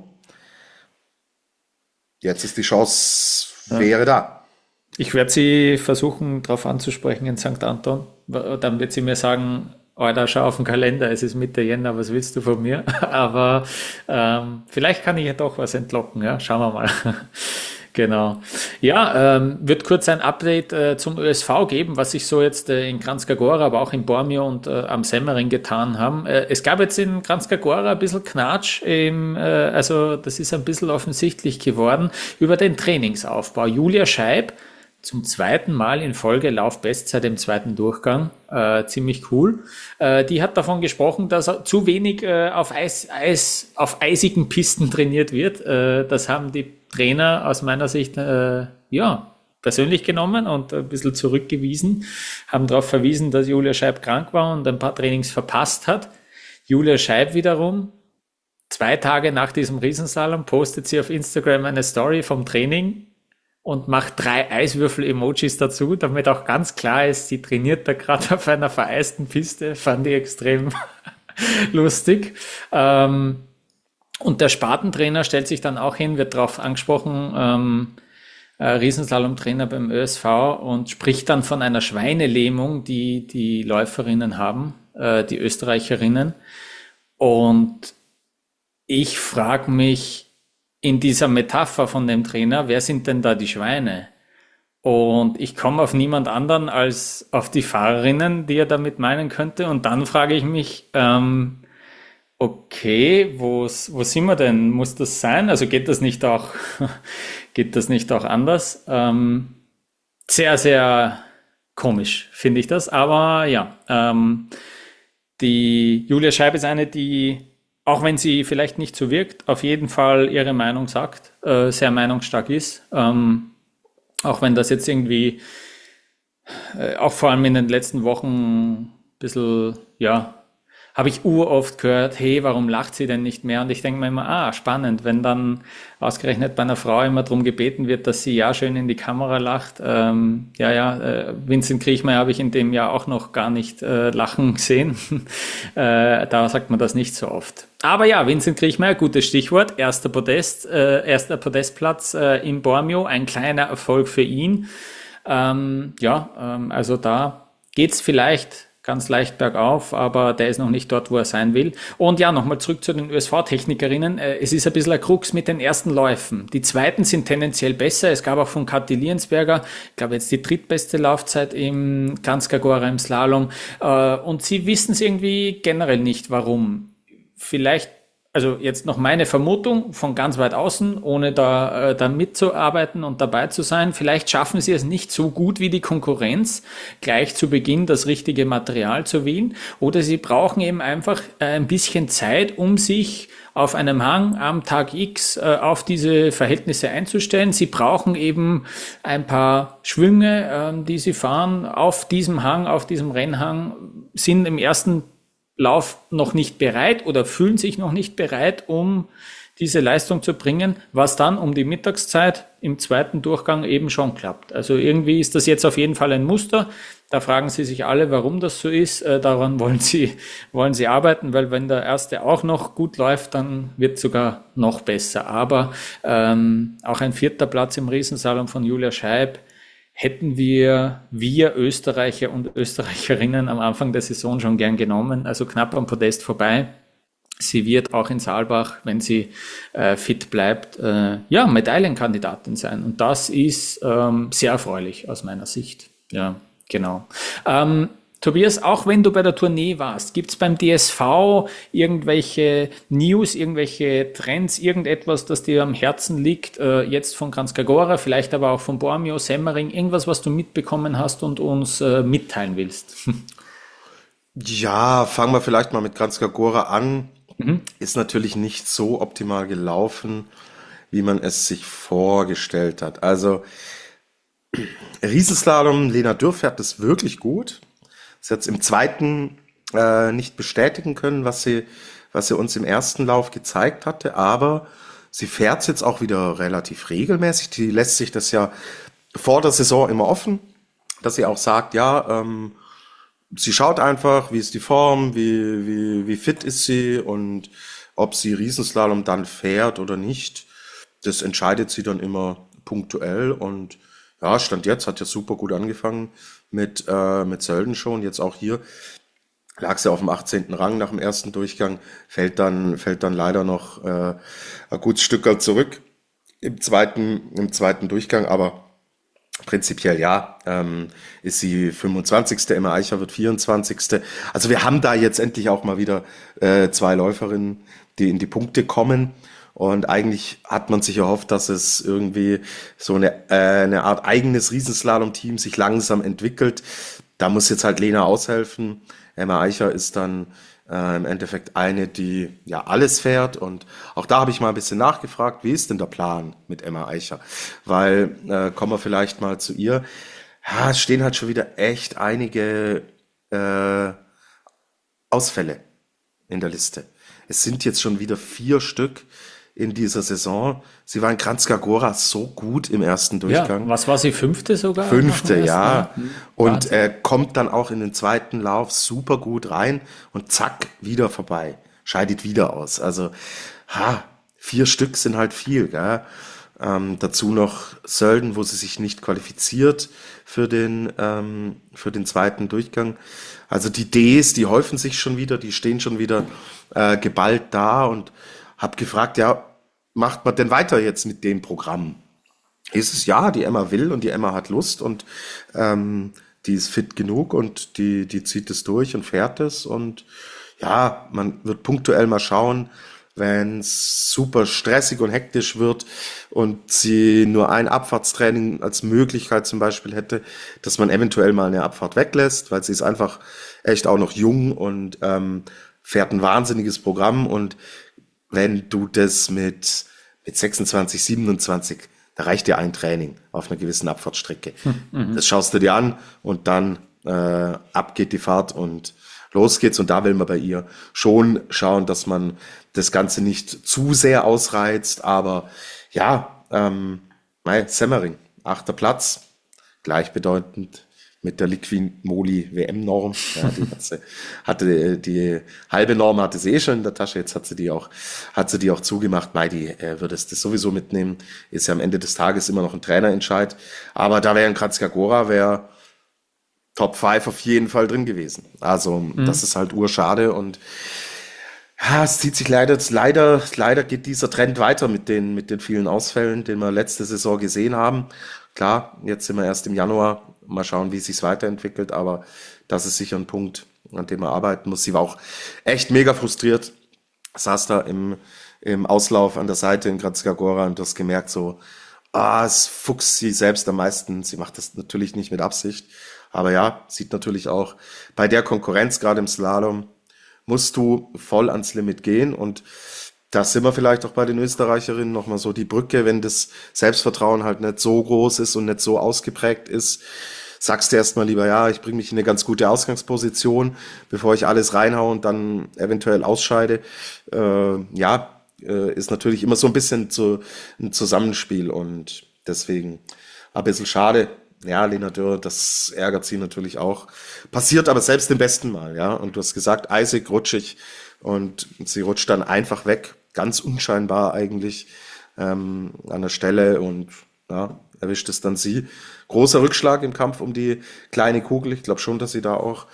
Jetzt ist die Chance, wäre da. Ich werde sie versuchen, darauf anzusprechen in St. Anton. Dann wird sie mir sagen, Alter, schau auf den Kalender, es ist Mitte Jänner, was willst du von mir? Aber vielleicht kann ich ja doch was entlocken, ja, schauen wir mal. Genau. Ja, wird kurz ein Update zum ÖSV geben, was sich so jetzt in Kranjska Gora, aber auch in Bormio und am Semmering getan haben. Es gab jetzt in Kranjska Gora ein bisschen Knatsch, also das ist ein bisschen offensichtlich geworden, über den Trainingsaufbau. Julia Scheib, zum 2. Mal in Folge Laufbestzeit im 2. Durchgang. Ziemlich cool. Die hat davon gesprochen, dass zu wenig auf eisigen Pisten trainiert wird. Das haben die Trainer aus meiner Sicht persönlich genommen und ein bisschen zurückgewiesen, haben darauf verwiesen, dass Julia Scheib krank war und ein paar Trainings verpasst hat. Julia Scheib wiederum, 2 Tage nach diesem Riesenslalom, postet sie auf Instagram eine Story vom Training und macht 3 Eiswürfel-Emojis dazu, damit auch ganz klar ist, sie trainiert da gerade auf einer vereisten Piste. Fand ich extrem lustig. Und der Spartentrainer stellt sich dann auch hin, wird darauf angesprochen, Riesenslalom-Trainer beim ÖSV und spricht dann von einer Schweinelähmung, die die Läuferinnen haben, die Österreicherinnen. Und ich frage mich, in dieser Metapher von dem Trainer, wer sind denn da die Schweine? Und ich komme auf niemand anderen als auf die Fahrerinnen, die er damit meinen könnte. Und dann frage ich mich, okay, wo sind wir denn? Muss das sein? Also geht das nicht auch anders? Sehr, sehr komisch, finde ich das. Aber ja, die Julia Scheib ist eine, die, auch wenn sie vielleicht nicht so wirkt, auf jeden Fall ihre Meinung sagt, sehr meinungsstark ist. Auch wenn das jetzt irgendwie, auch vor allem in den letzten Wochen ein bisschen, Habe ich uroft gehört, hey, warum lacht sie denn nicht mehr? Und ich denke mir immer, spannend, wenn dann ausgerechnet bei einer Frau immer darum gebeten wird, dass sie ja schön in die Kamera lacht. Vincent Kriechmeier habe ich in dem Jahr auch noch gar nicht lachen sehen. Da sagt man das nicht so oft. Aber ja, Vincent Kriechmeier, gutes Stichwort, erster Podestplatz in Bormio, ein kleiner Erfolg für ihn. Also da geht's vielleicht ganz leicht bergauf, aber der ist noch nicht dort, wo er sein will. Und ja, nochmal zurück zu den ÖSV-Technikerinnen. Es ist ein bisschen ein Krux mit den ersten Läufen. Die zweiten sind tendenziell besser. Es gab auch von Kathi Liensberger, ich glaube jetzt die drittbeste Laufzeit im Kranjska Gora im Slalom. Und sie wissen es irgendwie generell nicht, warum. Vielleicht, also jetzt noch meine Vermutung von ganz weit außen, ohne da mitzuarbeiten und dabei zu sein. Vielleicht schaffen sie es nicht so gut wie die Konkurrenz, gleich zu Beginn das richtige Material zu wählen. Oder sie brauchen eben einfach ein bisschen Zeit, um sich auf einem Hang am Tag X auf diese Verhältnisse einzustellen. Sie brauchen eben ein paar Schwünge, die sie fahren auf diesem Hang, auf diesem Rennhang, sind im ersten Lauf noch nicht bereit oder fühlen sich noch nicht bereit, um diese Leistung zu bringen, was dann um die Mittagszeit im zweiten Durchgang eben schon klappt. Also irgendwie ist das jetzt auf jeden Fall ein Muster. Da fragen Sie sich alle, warum das so ist. Daran wollen Sie arbeiten, weil wenn der erste auch noch gut läuft, dann wird es sogar noch besser. Aber auch ein 4. Platz im Riesenslalom von Julia Scheib hätten wir Österreicher und Österreicherinnen am Anfang der Saison schon gern genommen, also knapp am Podest vorbei. Sie wird auch in Saalbach, wenn sie fit bleibt, Medaillenkandidatin sein. Und das ist sehr erfreulich aus meiner Sicht. Ja, genau. Tobias, auch wenn du bei der Tournee warst, gibt es beim DSV irgendwelche News, irgendwelche Trends, irgendetwas, das dir am Herzen liegt, jetzt von Kranjska Gora, vielleicht aber auch von Bormio, Semmering, irgendwas, was du mitbekommen hast und uns mitteilen willst? Ja, fangen wir vielleicht mal mit Kranjska Gora an. Ist natürlich nicht so optimal gelaufen, wie man es sich vorgestellt hat. Also Riesenslalom, Lena Dürr fährt das wirklich gut. Sie hat es im zweiten nicht bestätigen können, was sie uns im ersten Lauf gezeigt hatte, aber sie fährt es jetzt auch wieder relativ regelmäßig. Die lässt sich das ja vor der Saison immer offen, dass sie auch sagt, sie schaut einfach, wie ist die Form, wie fit ist sie und ob sie Riesenslalom dann fährt oder nicht. Das entscheidet sie dann immer punktuell und ja, Stand jetzt hat ja super gut angefangen mit Sölden schon. Jetzt auch hier lag sie auf dem 18. Rang nach dem ersten Durchgang, fällt dann leider noch ein gutes Stück zurück im zweiten Durchgang, aber prinzipiell ist sie 25. Emma Eicher wird 24. Also wir haben da jetzt endlich auch mal wieder 2 Läuferinnen, die in die Punkte kommen. Und eigentlich hat man sich erhofft, dass es irgendwie so eine Art eigenes Riesenslalom-Team sich langsam entwickelt. Da muss jetzt halt Lena aushelfen. Emma Eicher ist dann im Endeffekt eine, die ja alles fährt. Und auch da habe ich mal ein bisschen nachgefragt, wie ist denn der Plan mit Emma Eicher? Weil, kommen wir vielleicht mal zu ihr. Ja, es stehen halt schon wieder echt einige Ausfälle in der Liste. Es sind jetzt schon wieder 4 Stück in dieser Saison. Sie war in Kranjska Gora so gut im ersten Durchgang. Ja, was war sie, 5. sogar? 5., ja. Und kommt dann auch in den zweiten Lauf super gut rein und zack, wieder vorbei. Scheidet wieder aus. Also, 4 Stück sind halt viel, gell? Dazu noch Sölden, wo sie sich nicht qualifiziert für den zweiten Durchgang. Also die Ds, die häufen sich schon wieder, die stehen schon wieder geballt da und hab gefragt, macht man denn weiter jetzt mit dem Programm? Ist es die Emma will und die Emma hat Lust und die ist fit genug und die zieht es durch und fährt es und ja, man wird punktuell mal schauen, wenn es super stressig und hektisch wird und sie nur ein Abfahrtstraining als Möglichkeit zum Beispiel hätte, dass man eventuell mal eine Abfahrt weglässt, weil sie ist einfach echt auch noch jung und fährt ein wahnsinniges Programm und wenn du das mit 26, 27, da reicht dir ein Training auf einer gewissen Abfahrtsstrecke. Das schaust du dir an und dann ab geht die Fahrt und los geht's. Und da will man bei ihr schon schauen, dass man das Ganze nicht zu sehr ausreizt. Aber ja, Semmering, 8. Platz, gleichbedeutend mit der Liquid Moly WM-Norm. Ja, hatte die halbe Norm hatte sie schon in der Tasche, jetzt hat sie die auch zugemacht. Die würde es das sowieso mitnehmen. Ist ja am Ende des Tages immer noch ein Trainerentscheid. Aber da wäre ein Kranjskaya Top 5 auf jeden Fall drin gewesen. Also das ist halt urschade und ja, es zieht sich leider geht dieser Trend weiter mit den vielen Ausfällen, den wir letzte Saison gesehen haben. Klar, jetzt sind wir erst im Januar. Mal schauen, wie es sich weiterentwickelt, aber das ist sicher ein Punkt, an dem man arbeiten muss. Sie war auch echt mega frustriert, saß da im Auslauf an der Seite in Kranjska und du hast gemerkt so, es fuchst sie selbst am meisten. Sie macht das natürlich nicht mit Absicht, aber ja, sieht natürlich auch, bei der Konkurrenz, gerade im Slalom, musst du voll ans Limit gehen und da sind wir vielleicht auch bei den Österreicherinnen nochmal so die Brücke, wenn das Selbstvertrauen halt nicht so groß ist und nicht so ausgeprägt ist, sagst du erstmal lieber, ja, ich bringe mich in eine ganz gute Ausgangsposition, bevor ich alles reinhaue und dann eventuell ausscheide. Ist natürlich immer so ein bisschen ein Zusammenspiel und deswegen ein bisschen schade. Ja, Lena Dürr, das ärgert sie natürlich auch. Passiert aber selbst im besten Mal, ja. Und du hast gesagt, eisig, rutschig und sie rutscht dann einfach weg. Ganz unscheinbar eigentlich an der Stelle und ja, erwischt es dann sie. Großer Rückschlag im Kampf um die kleine Kugel. Ich glaube schon, dass sie da auch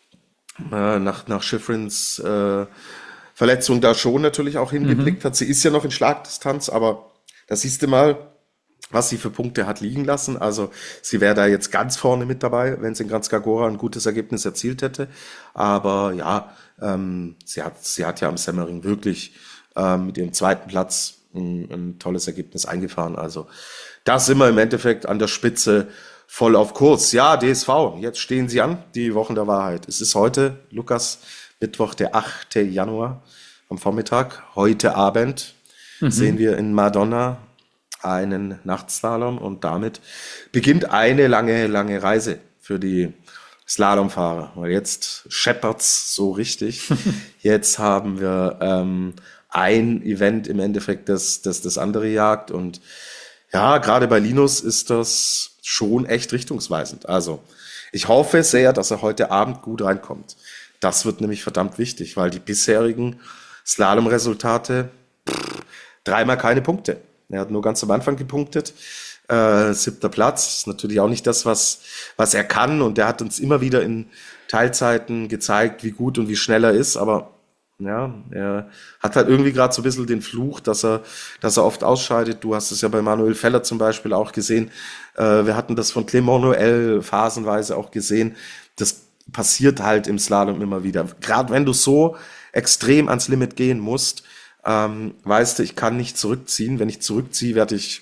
nach Schifrins Verletzung da schon natürlich auch hingeblickt hat. Sie ist ja noch in Schlagdistanz, aber da siehst du mal, was sie für Punkte hat liegen lassen. Also sie wäre da jetzt ganz vorne mit dabei, wenn sie in Kranjska ein gutes Ergebnis erzielt hätte. Aber ja, sie hat ja am Semmering wirklich mit ihrem 2. Platz ein tolles Ergebnis eingefahren. Also da sind wir im Endeffekt an der Spitze voll auf Kurs. Ja, DSV, jetzt stehen sie an, die Wochen der Wahrheit. Es ist heute, Lukas, Mittwoch, der 8. Januar am Vormittag. Heute Abend sehen wir in Madonna einen Nachtslalom und damit beginnt eine lange, lange Reise für die Slalomfahrer. Weil jetzt scheppert's so richtig. Jetzt haben wir ein Event im Endeffekt, das andere jagt und ja, gerade bei Linus ist das schon echt richtungsweisend. Also ich hoffe sehr, dass er heute Abend gut reinkommt. Das wird nämlich verdammt wichtig, weil die bisherigen Slalom-Resultate, 3-mal keine Punkte. Er hat nur ganz am Anfang gepunktet. 7. Platz ist natürlich auch nicht das, was er kann. Und er hat uns immer wieder in Teilzeiten gezeigt, wie gut und wie schnell er ist. Aber ja, er hat halt irgendwie gerade so ein bisschen den Fluch, dass er oft ausscheidet. Du hast es ja bei Manuel Feller zum Beispiel auch gesehen. Wir hatten das von Clément Noël phasenweise auch gesehen. Das passiert halt im Slalom immer wieder. Gerade wenn du so extrem ans Limit gehen musst, weißt du, ich kann nicht zurückziehen. Wenn ich zurückziehe, werde ich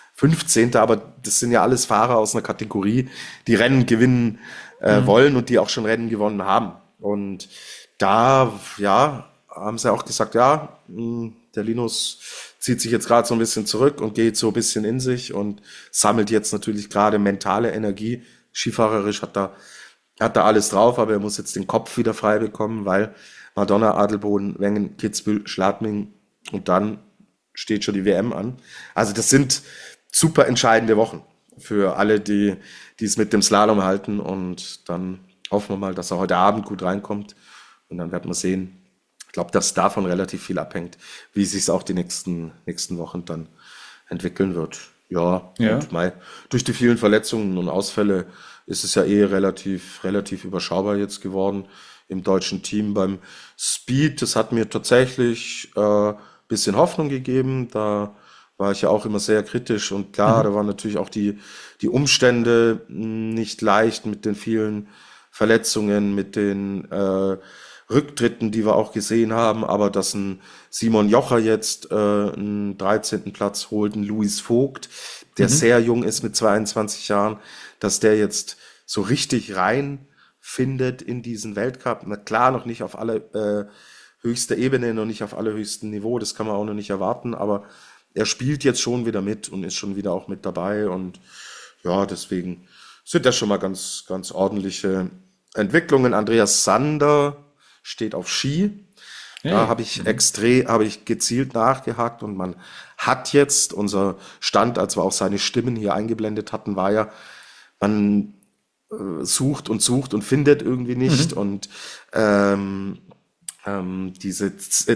15. Aber das sind ja alles Fahrer aus einer Kategorie, die Rennen gewinnen wollen und die auch schon Rennen gewonnen haben. Und da, ja, haben sie auch gesagt, ja, der Linus zieht sich jetzt gerade so ein bisschen zurück und geht so ein bisschen in sich und sammelt jetzt natürlich gerade mentale Energie. Skifahrerisch hat da alles drauf, aber er muss jetzt den Kopf wieder frei bekommen, weil Madonna, Adelboden, Wengen, Kitzbühel, Schladming und dann steht schon die WM an. Also das sind super entscheidende Wochen für alle, die es mit dem Slalom halten und dann hoffen wir mal, dass er heute Abend gut reinkommt und dann werden wir sehen. Ich glaube, dass davon relativ viel abhängt, wie sich es auch die nächsten Wochen dann entwickeln wird. Ja. Und durch die vielen Verletzungen und Ausfälle ist es ja relativ überschaubar jetzt geworden im deutschen Team. Beim Speed, das hat mir tatsächlich bisschen Hoffnung gegeben. Da war ich ja auch immer sehr kritisch und klar, da waren natürlich auch die Umstände nicht leicht mit den vielen Verletzungen, mit den Rücktritten, die wir auch gesehen haben, aber dass ein Simon Jocher jetzt einen 13. Platz holt, ein Luis Vogt, der sehr jung ist mit 22 Jahren, dass der jetzt so richtig reinfindet in diesen Weltcup. Na klar, noch nicht auf alle höchste Ebene, noch nicht auf allerhöchstem Niveau, das kann man auch noch nicht erwarten, aber er spielt jetzt schon wieder mit und ist schon wieder auch mit dabei und ja, deswegen sind das schon mal ganz, ganz ordentliche Entwicklungen. Andreas Sander steht auf Ski. Ja. Da habe ich gezielt nachgehakt und man hat jetzt, unser Stand, als wir auch seine Stimmen hier eingeblendet hatten, war ja, man sucht und findet irgendwie nicht und diese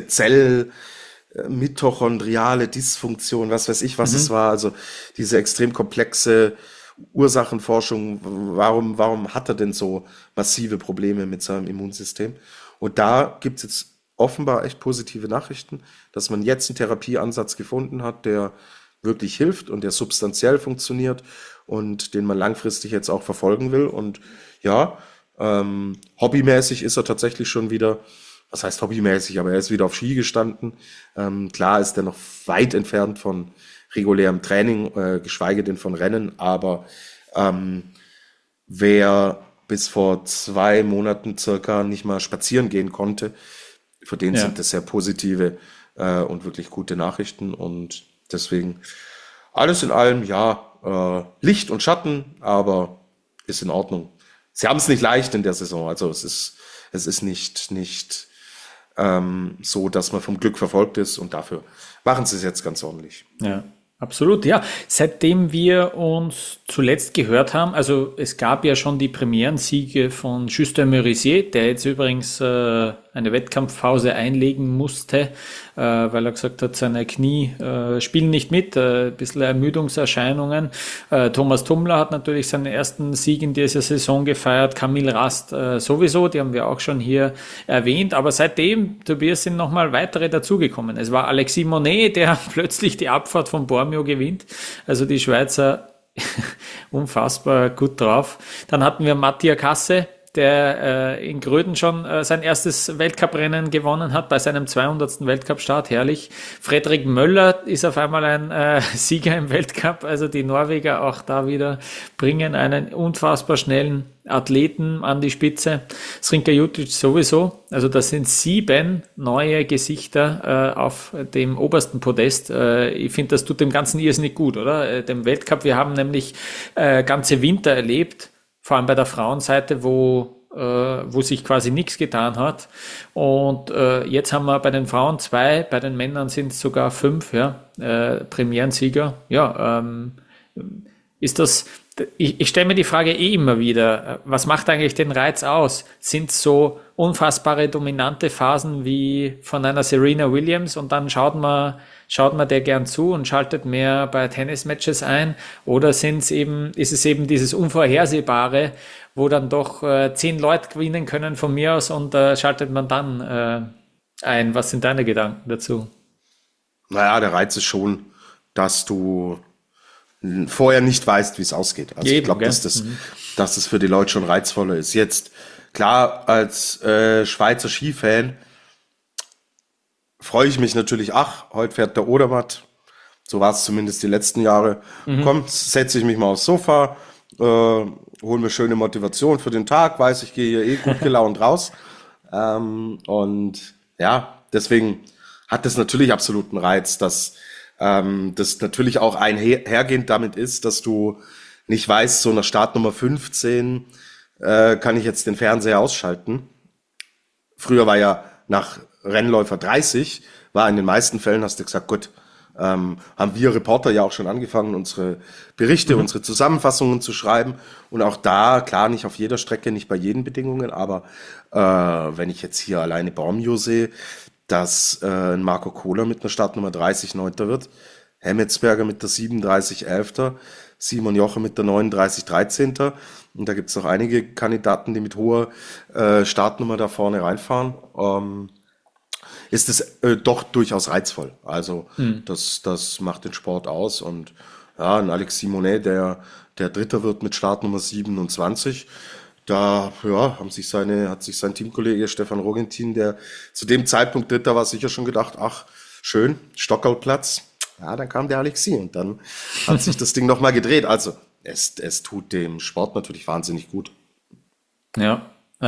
mitochondriale Dysfunktion, was weiß ich, was es war, also diese extrem komplexe Ursachenforschung, warum hat er denn so massive Probleme mit seinem Immunsystem? Und da gibt es jetzt offenbar echt positive Nachrichten, dass man jetzt einen Therapieansatz gefunden hat, der wirklich hilft und der substanziell funktioniert und den man langfristig jetzt auch verfolgen will. Und ja, hobbymäßig ist er tatsächlich schon wieder, was heißt hobbymäßig, aber er ist wieder auf Ski gestanden. Klar ist er noch weit entfernt von regulärem Training, geschweige denn von Rennen, aber wer bis vor 2 Monaten circa nicht mal spazieren gehen konnte, für den sind das sehr positive und wirklich gute Nachrichten und deswegen alles in allem, Licht und Schatten, aber ist in Ordnung. Sie haben es nicht leicht in der Saison, also es ist nicht so, dass man vom Glück verfolgt ist und dafür machen sie es jetzt ganz ordentlich. Ja, absolut. Ja, seitdem wir uns zuletzt gehört haben, also es gab ja schon die Premierensiege von Justin Merisier, der jetzt übrigens eine Wettkampfpause einlegen musste, weil er gesagt hat, seine Knie spielen nicht mit, ein bisschen Ermüdungserscheinungen. Thomas Tummler hat natürlich seinen ersten Sieg in dieser Saison gefeiert, Camille Rast sowieso, die haben wir auch schon hier erwähnt, aber seitdem, Tobias, sind nochmal weitere dazugekommen. Es war Alexis Monet, der plötzlich die Abfahrt von Bormio gewinnt, also die Schweizer unfassbar gut drauf. Dann hatten wir Mattia Casse, der in Gröden schon sein erstes Weltcuprennen gewonnen hat, bei seinem 200. Weltcup-Start, herrlich. Frederik Möller ist auf einmal ein Sieger im Weltcup, also die Norweger auch da wieder bringen einen unfassbar schnellen Athleten an die Spitze. Srinka Jutic sowieso, also das sind 7 neue Gesichter auf dem obersten Podest. Ich finde, das tut dem Ganzen irrsinnig gut, oder? Dem Weltcup, wir haben nämlich ganze Winter erlebt, vor allem bei der Frauenseite, wo sich quasi nichts getan hat. Und jetzt haben wir bei den Frauen 2, bei den Männern sind es sogar 5, Premierensieger. Ja, ist das, ich stelle mir die Frage immer wieder, was macht eigentlich den Reiz aus? Sind es so unfassbare dominante Phasen wie von einer Serena Williams und dann schaut man der gern zu und schaltet mehr bei Tennismatches ein? Oder ist es eben dieses Unvorhersehbare, wo dann doch 10 Leute gewinnen können von mir aus und schaltet man dann ein? Was sind deine Gedanken dazu? Naja, der Reiz ist schon, dass du vorher nicht weißt, wie es ausgeht. Also ich glaube, dass das für die Leute schon reizvoller ist. Jetzt, klar, als Schweizer Skifan freue ich mich natürlich, heute fährt der Odermatt. So war es zumindest die letzten Jahre. Komm, setze ich mich mal aufs Sofa, hol mir schöne Motivation für den Tag, weiß, ich gehe hier gut gelaunt raus. Und ja, deswegen hat das natürlich absoluten Reiz, dass das natürlich auch einhergehend damit ist, dass du nicht weißt, so nach Startnummer 15 kann ich jetzt den Fernseher ausschalten. Früher war ja nach Rennläufer 30, war in den meisten Fällen, hast du gesagt, gut, haben wir Reporter ja auch schon angefangen, unsere Berichte, unsere Zusammenfassungen zu schreiben. Und auch da, klar, nicht auf jeder Strecke, nicht bei jeden Bedingungen, aber wenn ich jetzt hier alleine Bormio sehe, dass ein Marco Kohler mit einer Startnummer 30 Neunter wird, Hemmetsberger mit der 37 Elfter, Simon Joche mit der 39 13. Und da gibt es noch einige Kandidaten, die mit hoher Startnummer da vorne reinfahren. Ist es doch durchaus reizvoll. Also das macht den Sport aus. Und ja, ein Alexis Monet, der Dritter wird mit Startnummer 27, da hat sich sein Teamkollege Stefan Rogentin, der zu dem Zeitpunkt Dritter war, sicher schon gedacht, ach, schön, Stockerlplatz. Ja, dann kam der Alexis und dann hat sich das Ding nochmal gedreht. Also es tut dem Sport natürlich wahnsinnig gut. Ja,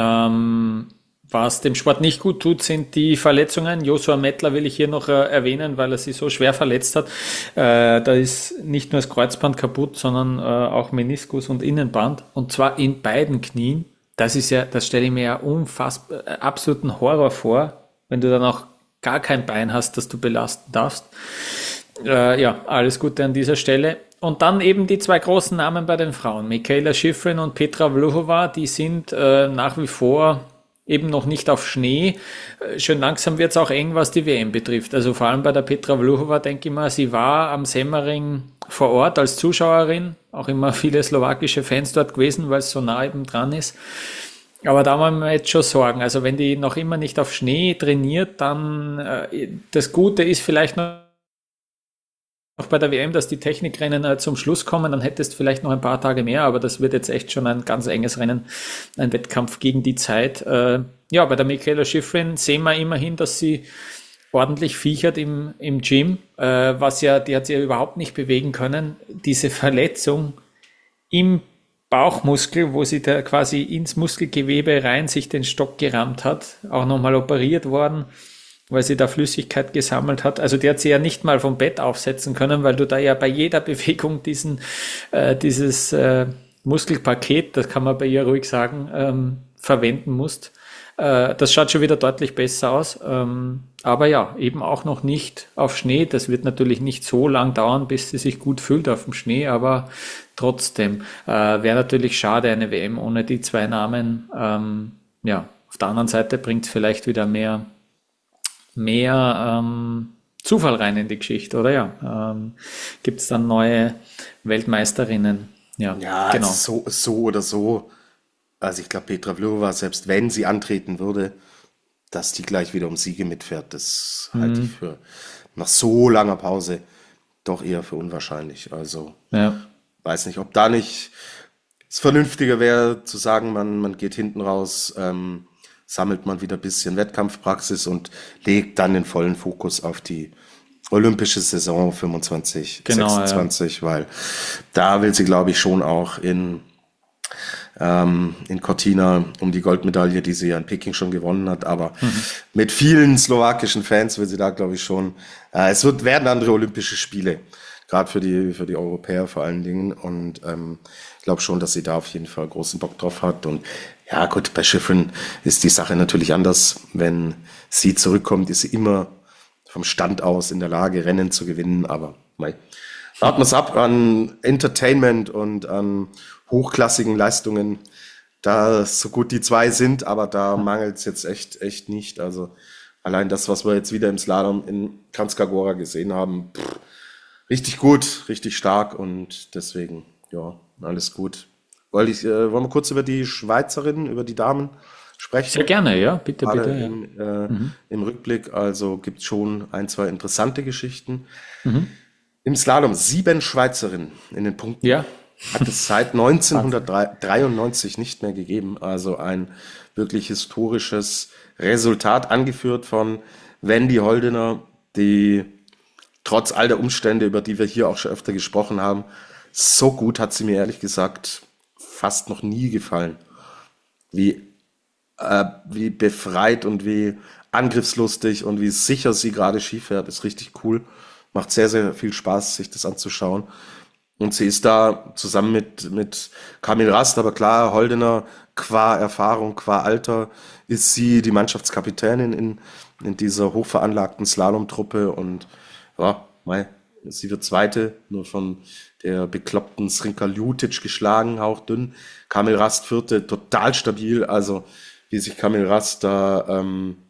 was dem Sport nicht gut tut, sind die Verletzungen. Joshua Mettler will ich hier noch erwähnen, weil er sich so schwer verletzt hat. Da ist nicht nur das Kreuzband kaputt, sondern auch Meniskus und Innenband. Und zwar in beiden Knien. das stelle ich mir ja unfassbar, absoluten Horror vor, wenn du dann auch gar kein Bein hast, das du belasten darfst. Ja, alles Gute an dieser Stelle. Und dann eben die zwei großen Namen bei den Frauen, Mikaela Shiffrin und Petra Vlhova, die sind nach wie vor eben noch nicht auf Schnee. Schön langsam wird es auch eng, was die WM betrifft. Also vor allem bei der Petra Vlhova, denke ich mal, sie war am Semmering vor Ort als Zuschauerin, auch immer viele slowakische Fans dort gewesen, weil es so nah eben dran ist. Aber da machen wir jetzt schon Sorgen. Also wenn die noch immer nicht auf Schnee trainiert, dann das Gute ist vielleicht noch bei der WM, dass die Technikrennen zum Schluss kommen, dann hättest du vielleicht noch ein paar Tage mehr, aber das wird jetzt echt schon ein ganz enges Rennen, ein Wettkampf gegen die Zeit. Ja, bei der Mikaela Shiffrin sehen wir immerhin, dass sie ordentlich viechert im Gym, die hat sie ja überhaupt nicht bewegen können. Diese Verletzung im Bauchmuskel, wo sie da quasi ins Muskelgewebe rein sich den Stock gerammt hat, auch nochmal operiert worden, weil sie da Flüssigkeit gesammelt hat. Also die hat sie ja nicht mal vom Bett aufsetzen können, weil du da ja bei jeder Bewegung dieses Muskelpaket, das kann man bei ihr ruhig sagen, verwenden musst. Das schaut schon wieder deutlich besser aus. Aber ja, eben auch noch nicht auf Schnee. Das wird natürlich nicht so lang dauern, bis sie sich gut fühlt auf dem Schnee, aber trotzdem wäre natürlich schade, eine WM ohne die zwei Namen. Ja, auf der anderen Seite bringt es vielleicht wieder mehr Zufall rein in die Geschichte, oder ja? Gibt es dann neue Weltmeisterinnen? Ja, Ja, genau. so oder so. Also ich glaube, Petra Vlhova, selbst wenn sie antreten würde, dass die gleich wieder um Siege mitfährt, das halte ich für nach so langer Pause doch eher für unwahrscheinlich. Also Ja, weiß nicht, ob da nicht es vernünftiger wäre zu sagen, man geht hinten raus, sammelt man wieder ein bisschen Wettkampfpraxis und legt dann den vollen Fokus auf die olympische Saison 25, genau, 26, weil da will sie, glaube ich, schon auch in Cortina um die Goldmedaille, die sie ja in Peking schon gewonnen hat, aber mit vielen slowakischen Fans will sie da, glaube ich, schon, werden andere Olympische Spiele, gerade für die Europäer vor allen Dingen, und ich glaube schon, dass sie da auf jeden Fall großen Bock drauf hat. Und ja gut, bei Shiffrin ist die Sache natürlich anders. Wenn sie zurückkommt, ist sie immer vom Stand aus in der Lage, Rennen zu gewinnen, aber warten wir es ab an Entertainment und an hochklassigen Leistungen, da so gut die zwei sind, aber da mangelt es jetzt echt nicht. Also allein das, was wir jetzt wieder im Slalom in Kranjska Gora gesehen haben, richtig gut, richtig stark, und deswegen, ja, alles gut. Wollen wir kurz über die Schweizerinnen, über die Damen sprechen? sehr gerne, ja, bitte, Gerade bitte. Ja. im Rückblick, also gibt es schon ein, zwei interessante Geschichten. Im Slalom 7 Schweizerinnen in den Punkten. Ja, Hat es seit 1993 nicht mehr gegeben. Also ein wirklich historisches Resultat, angeführt von Wendy Holdener, die trotz all der Umstände, über die wir hier auch schon öfter gesprochen haben, so gut hat sie mir ehrlich gesagt fast noch nie gefallen. Wie befreit und wie angriffslustig und wie sicher sie gerade Ski fährt, ist richtig cool. Macht sehr, sehr viel Spaß, sich das anzuschauen. Und sie ist da zusammen mit Kamil Rast, aber klar, Holdener, qua Erfahrung, qua Alter, ist sie die Mannschaftskapitänin in dieser hochveranlagten Slalomtruppe. Und ja, sie wird Zweite, nur von der bekloppten Srinka Ljutic geschlagen, hauchdünn. Kamil Rast Vierte, total stabil. Also wie sich Kamil Rast da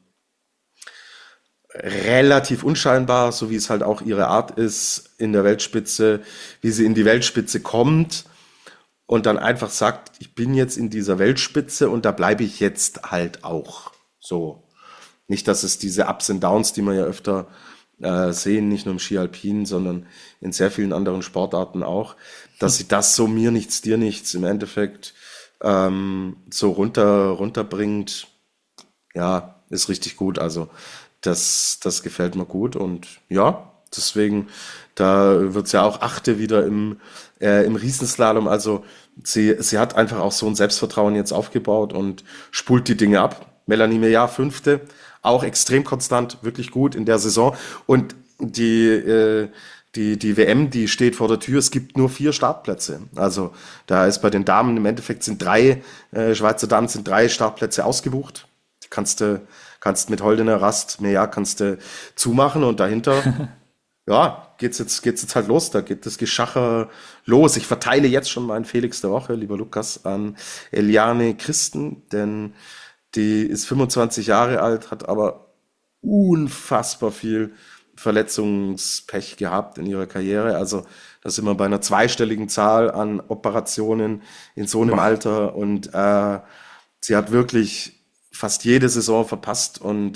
relativ unscheinbar, so wie es halt auch ihre Art ist in der Weltspitze, wie sie in die Weltspitze kommt und dann einfach sagt, ich bin jetzt in dieser Weltspitze und da bleibe ich jetzt halt auch. So. Nicht, dass es diese Ups and Downs, die man ja öfter sehen, nicht nur im Ski Alpin, sondern in sehr vielen anderen Sportarten auch, dass sie das so mir nichts, dir nichts im Endeffekt so runterbringt, ja, ist richtig gut. Also das gefällt mir gut, und ja, deswegen, da wird sie ja auch Achte wieder im Riesenslalom. Also sie hat einfach auch so ein Selbstvertrauen jetzt aufgebaut und spult die Dinge ab. Melanie Meillard Fünfte, auch extrem konstant, wirklich gut in der Saison. Und die die WM, die steht vor der Tür. Es gibt nur 4 Startplätze. Also da ist bei den Damen im Endeffekt Schweizer Damen sind 3 Startplätze ausgebucht. Die kannst mit Holdener Rast, kannst du zumachen und dahinter, geht's jetzt halt los. Da geht das Geschacher los. Ich verteile jetzt schon meinen Felix der Woche, lieber Lukas, an Eliane Christen, denn die ist 25 Jahre alt, hat aber unfassbar viel Verletzungspech gehabt in ihrer Karriere. Also da sind wir bei einer zweistelligen Zahl an Operationen in so einem Alter und sie hat wirklich fast jede Saison verpasst und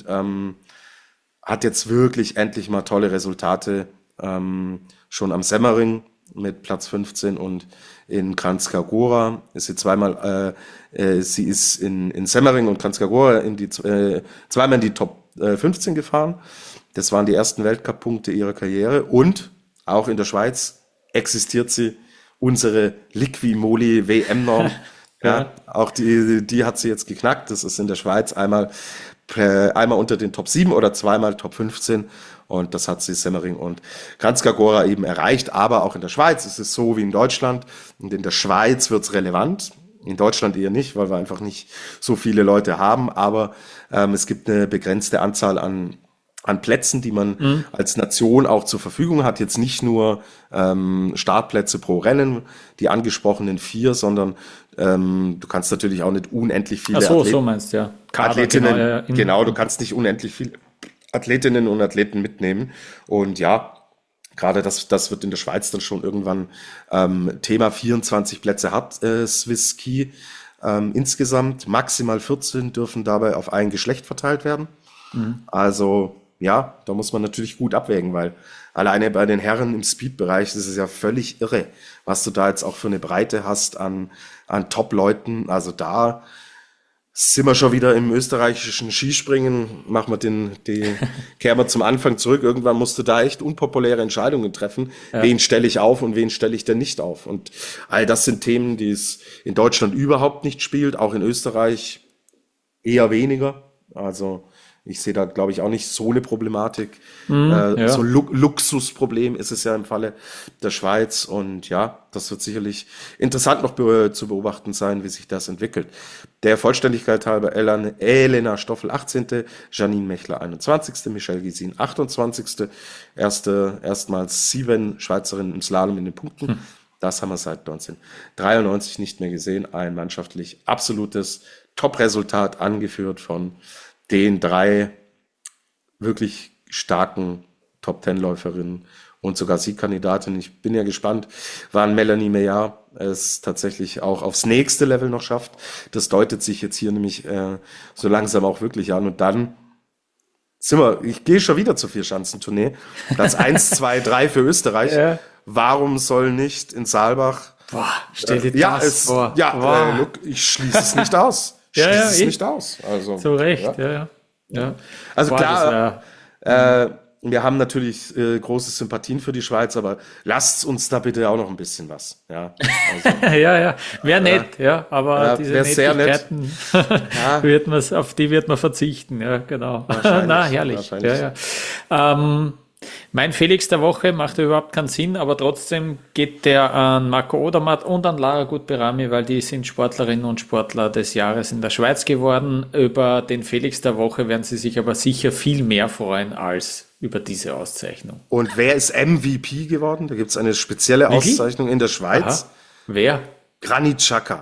hat jetzt wirklich endlich mal tolle Resultate schon am Semmering mit Platz 15 und in Kranjska Gora ist sie zweimal, sie ist in Semmering und Kranjska Gora zweimal in die Top 15 gefahren. Das waren die ersten Weltcup-Punkte ihrer Karriere und auch in der Schweiz existiert sie, unsere Liqui-Moly WM-Norm. Auch die hat sie jetzt geknackt. Das ist in der Schweiz einmal unter den Top 7 oder zweimal Top 15 und das hat sie Semmering und Kranjska Gora eben erreicht, aber auch in der Schweiz ist es so wie in Deutschland und in der Schweiz wird es relevant. In Deutschland eher nicht, weil wir einfach nicht so viele Leute haben, aber es gibt eine begrenzte Anzahl an Plätzen, die man als Nation auch zur Verfügung hat. Jetzt nicht nur Startplätze pro Rennen, die angesprochenen 4, sondern du kannst natürlich auch nicht unendlich viele so meinst du, ja. Athletinnen, genau, du kannst nicht unendlich viele Athletinnen und Athleten mitnehmen. Und gerade das wird in der Schweiz dann schon irgendwann Thema. 24 Plätze hat Swiss Ski insgesamt. Maximal 14 dürfen dabei auf ein Geschlecht verteilt werden. Also da muss man natürlich gut abwägen, weil alleine bei den Herren im Speed-Bereich ist es ja völlig irre, was du da jetzt auch für eine Breite hast an Top-Leuten. Also da sind wir schon wieder im österreichischen Skispringen. Kehren wir zum Anfang zurück. Irgendwann musst du da echt unpopuläre Entscheidungen treffen. Ja. Wen stelle ich auf und wen stelle ich denn nicht auf? Und all das sind Themen, die es in Deutschland überhaupt nicht spielt, auch in Österreich eher weniger. Also ich sehe da, glaube ich, auch nicht so eine Problematik. So ein Luxusproblem ist es ja im Falle der Schweiz. Und das wird sicherlich interessant noch zu beobachten sein, wie sich das entwickelt. Der Vollständigkeit halber Elena Stoffel 18., Janine Mechler 21., Michelle Gysin 28., erstmals 7 Schweizerinnen im Slalom in den Punkten. Das haben wir seit 1993 nicht mehr gesehen. Ein mannschaftlich absolutes Top-Resultat, angeführt von den 3 wirklich starken Top-10-Läuferinnen und sogar Siegkandidatinnen. Ich bin ja gespannt, wann Melanie Meillard es tatsächlich auch aufs nächste Level noch schafft. Das deutet sich jetzt hier nämlich so langsam auch wirklich an. Und dann ich gehe schon wieder zur Vierschanzentournee. Platz 1, 2, 3 für Österreich. Ja. Warum soll nicht in Saalbach? Stell dir das vor. Look, ich schließe es nicht aus. Nicht aus. Also, zu Recht, ja. Also klar, wir haben natürlich große Sympathien für die Schweiz, aber lasst uns da bitte auch noch ein bisschen was. Ja, also, wäre nett, aber diese Nettigkeiten auf die wird man verzichten, genau. Herrlich. Mein Felix der Woche macht überhaupt keinen Sinn, aber trotzdem geht der an Marco Odermatt und an Lara Gut-Berami, weil die sind Sportlerinnen und Sportler des Jahres in der Schweiz geworden. Über den Felix der Woche werden sie sich aber sicher viel mehr freuen als über diese Auszeichnung. Und wer ist MVP geworden? Da gibt es eine spezielle Auszeichnung in der Schweiz. Aha. Wer? Granit Xhaka.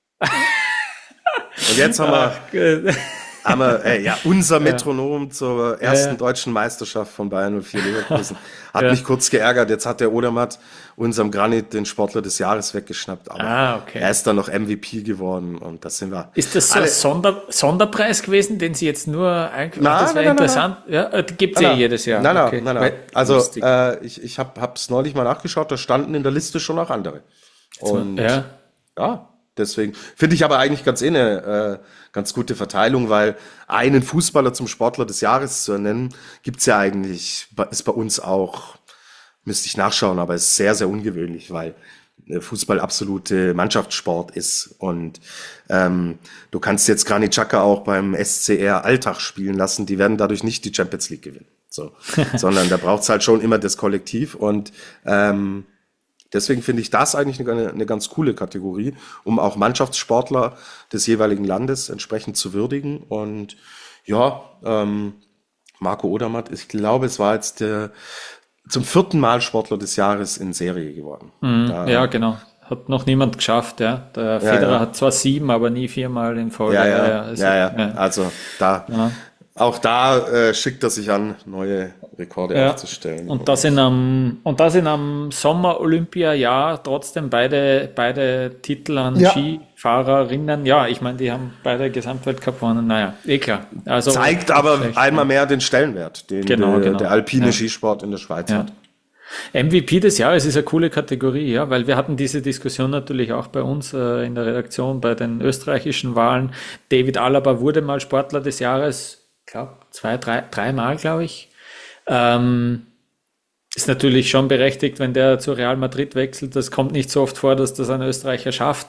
Und jetzt haben wir unser Metronom zur ersten deutschen Meisterschaft von Bayern 04 Leverkusen. Hat mich kurz geärgert. Jetzt hat der Odermatt unserem Granit den Sportler des Jahres weggeschnappt. Aber er ist dann noch MVP geworden und das sind wir. Ist das so ein Sonderpreis gewesen, den Sie jetzt nur das wäre interessant. Nein. Ja, gibt es jedes Jahr. Nein. Also ich hab's neulich mal nachgeschaut, da standen in der Liste schon auch andere. Und deswegen finde ich aber eigentlich eine ganz gute Verteilung, weil einen Fußballer zum Sportler des Jahres zu ernennen, gibt's ja eigentlich, ist bei uns auch, müsste ich nachschauen, aber ist sehr, sehr ungewöhnlich, weil Fußball absolute Mannschaftssport ist und du kannst jetzt Granit Xhaka auch beim SCR Alltag spielen lassen, die werden dadurch nicht die Champions League gewinnen. So. Sondern da braucht es halt schon immer das Kollektiv und deswegen finde ich das eigentlich eine ganz coole Kategorie, um auch Mannschaftssportler des jeweiligen Landes entsprechend zu würdigen. Und ja, Marco Odermatt, ich glaube, es war jetzt zum 4. Mal Sportler des Jahres in Serie geworden. Ja, genau. Hat noch niemand geschafft, ja. Der Federer hat zwar 7, aber nie 4-mal in Folge. Also auch da schickt er sich an, neue Rekorde aufzustellen. Und das in einem Sommer-Olympia-Jahr trotzdem beide Titel an Skifahrerinnen. Ja, ich meine, die haben beide Gesamtweltcup gewonnen. Naja, klar. Also, zeigt aber einmal mehr den Stellenwert, den der alpine Skisport in der Schweiz hat. MVP des Jahres ist eine coole Kategorie, ja, weil wir hatten diese Diskussion natürlich auch bei uns in der Redaktion bei den österreichischen Wahlen. David Alaba wurde mal Sportler des Jahres, ich glaube 3 Mal, glaube ich. Ist natürlich schon berechtigt, wenn der zu Real Madrid wechselt. Das kommt nicht so oft vor, dass das ein Österreicher schafft.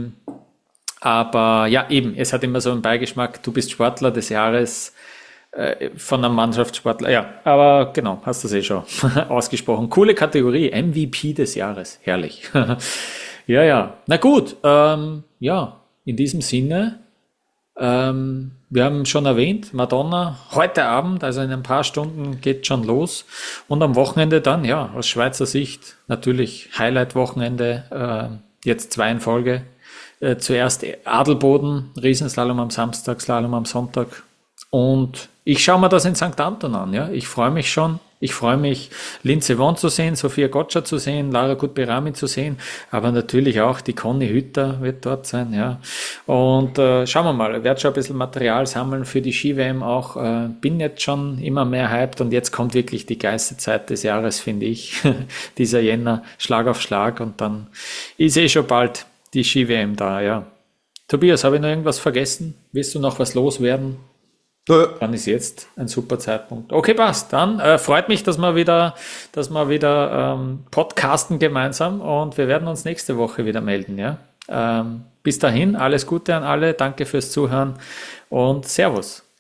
Aber ja, eben, es hat immer so einen Beigeschmack, du bist Sportler des Jahres von einem Mannschaftssportler. Ja, aber genau, hast du es schon ausgesprochen. Coole Kategorie, MVP des Jahres. Herrlich. Ja. Na gut, in diesem Sinne, wir haben schon erwähnt, Madonna, heute Abend, also in ein paar Stunden geht schon los. Und am Wochenende dann, aus Schweizer Sicht natürlich Highlight-Wochenende, jetzt 2 in Folge. Zuerst Adelboden, Riesenslalom am Samstag, Slalom am Sonntag. Und ich schaue mir das in St. Anton an, ja. Ich freue mich schon. Ich freue mich, Lindsey Vonn zu sehen, Sophia Gotcha zu sehen, Lara Gutberami zu sehen, aber natürlich auch die Conny Hütter wird dort sein, ja. Und schauen wir mal, ich werde schon ein bisschen Material sammeln für die Ski-WM auch. Bin jetzt schon immer mehr hyped und jetzt kommt wirklich die geilste Zeit des Jahres, finde ich. Dieser Jänner, Schlag auf Schlag und dann ist schon bald die Ski-WM da, ja. Tobias, habe ich noch irgendwas vergessen? Willst du noch was loswerden? Dann ist jetzt ein super Zeitpunkt. Okay, passt. Dann freut mich, dass wir wieder podcasten gemeinsam und wir werden uns nächste Woche wieder melden. Ja? Bis dahin, alles Gute an alle. Danke fürs Zuhören und Servus.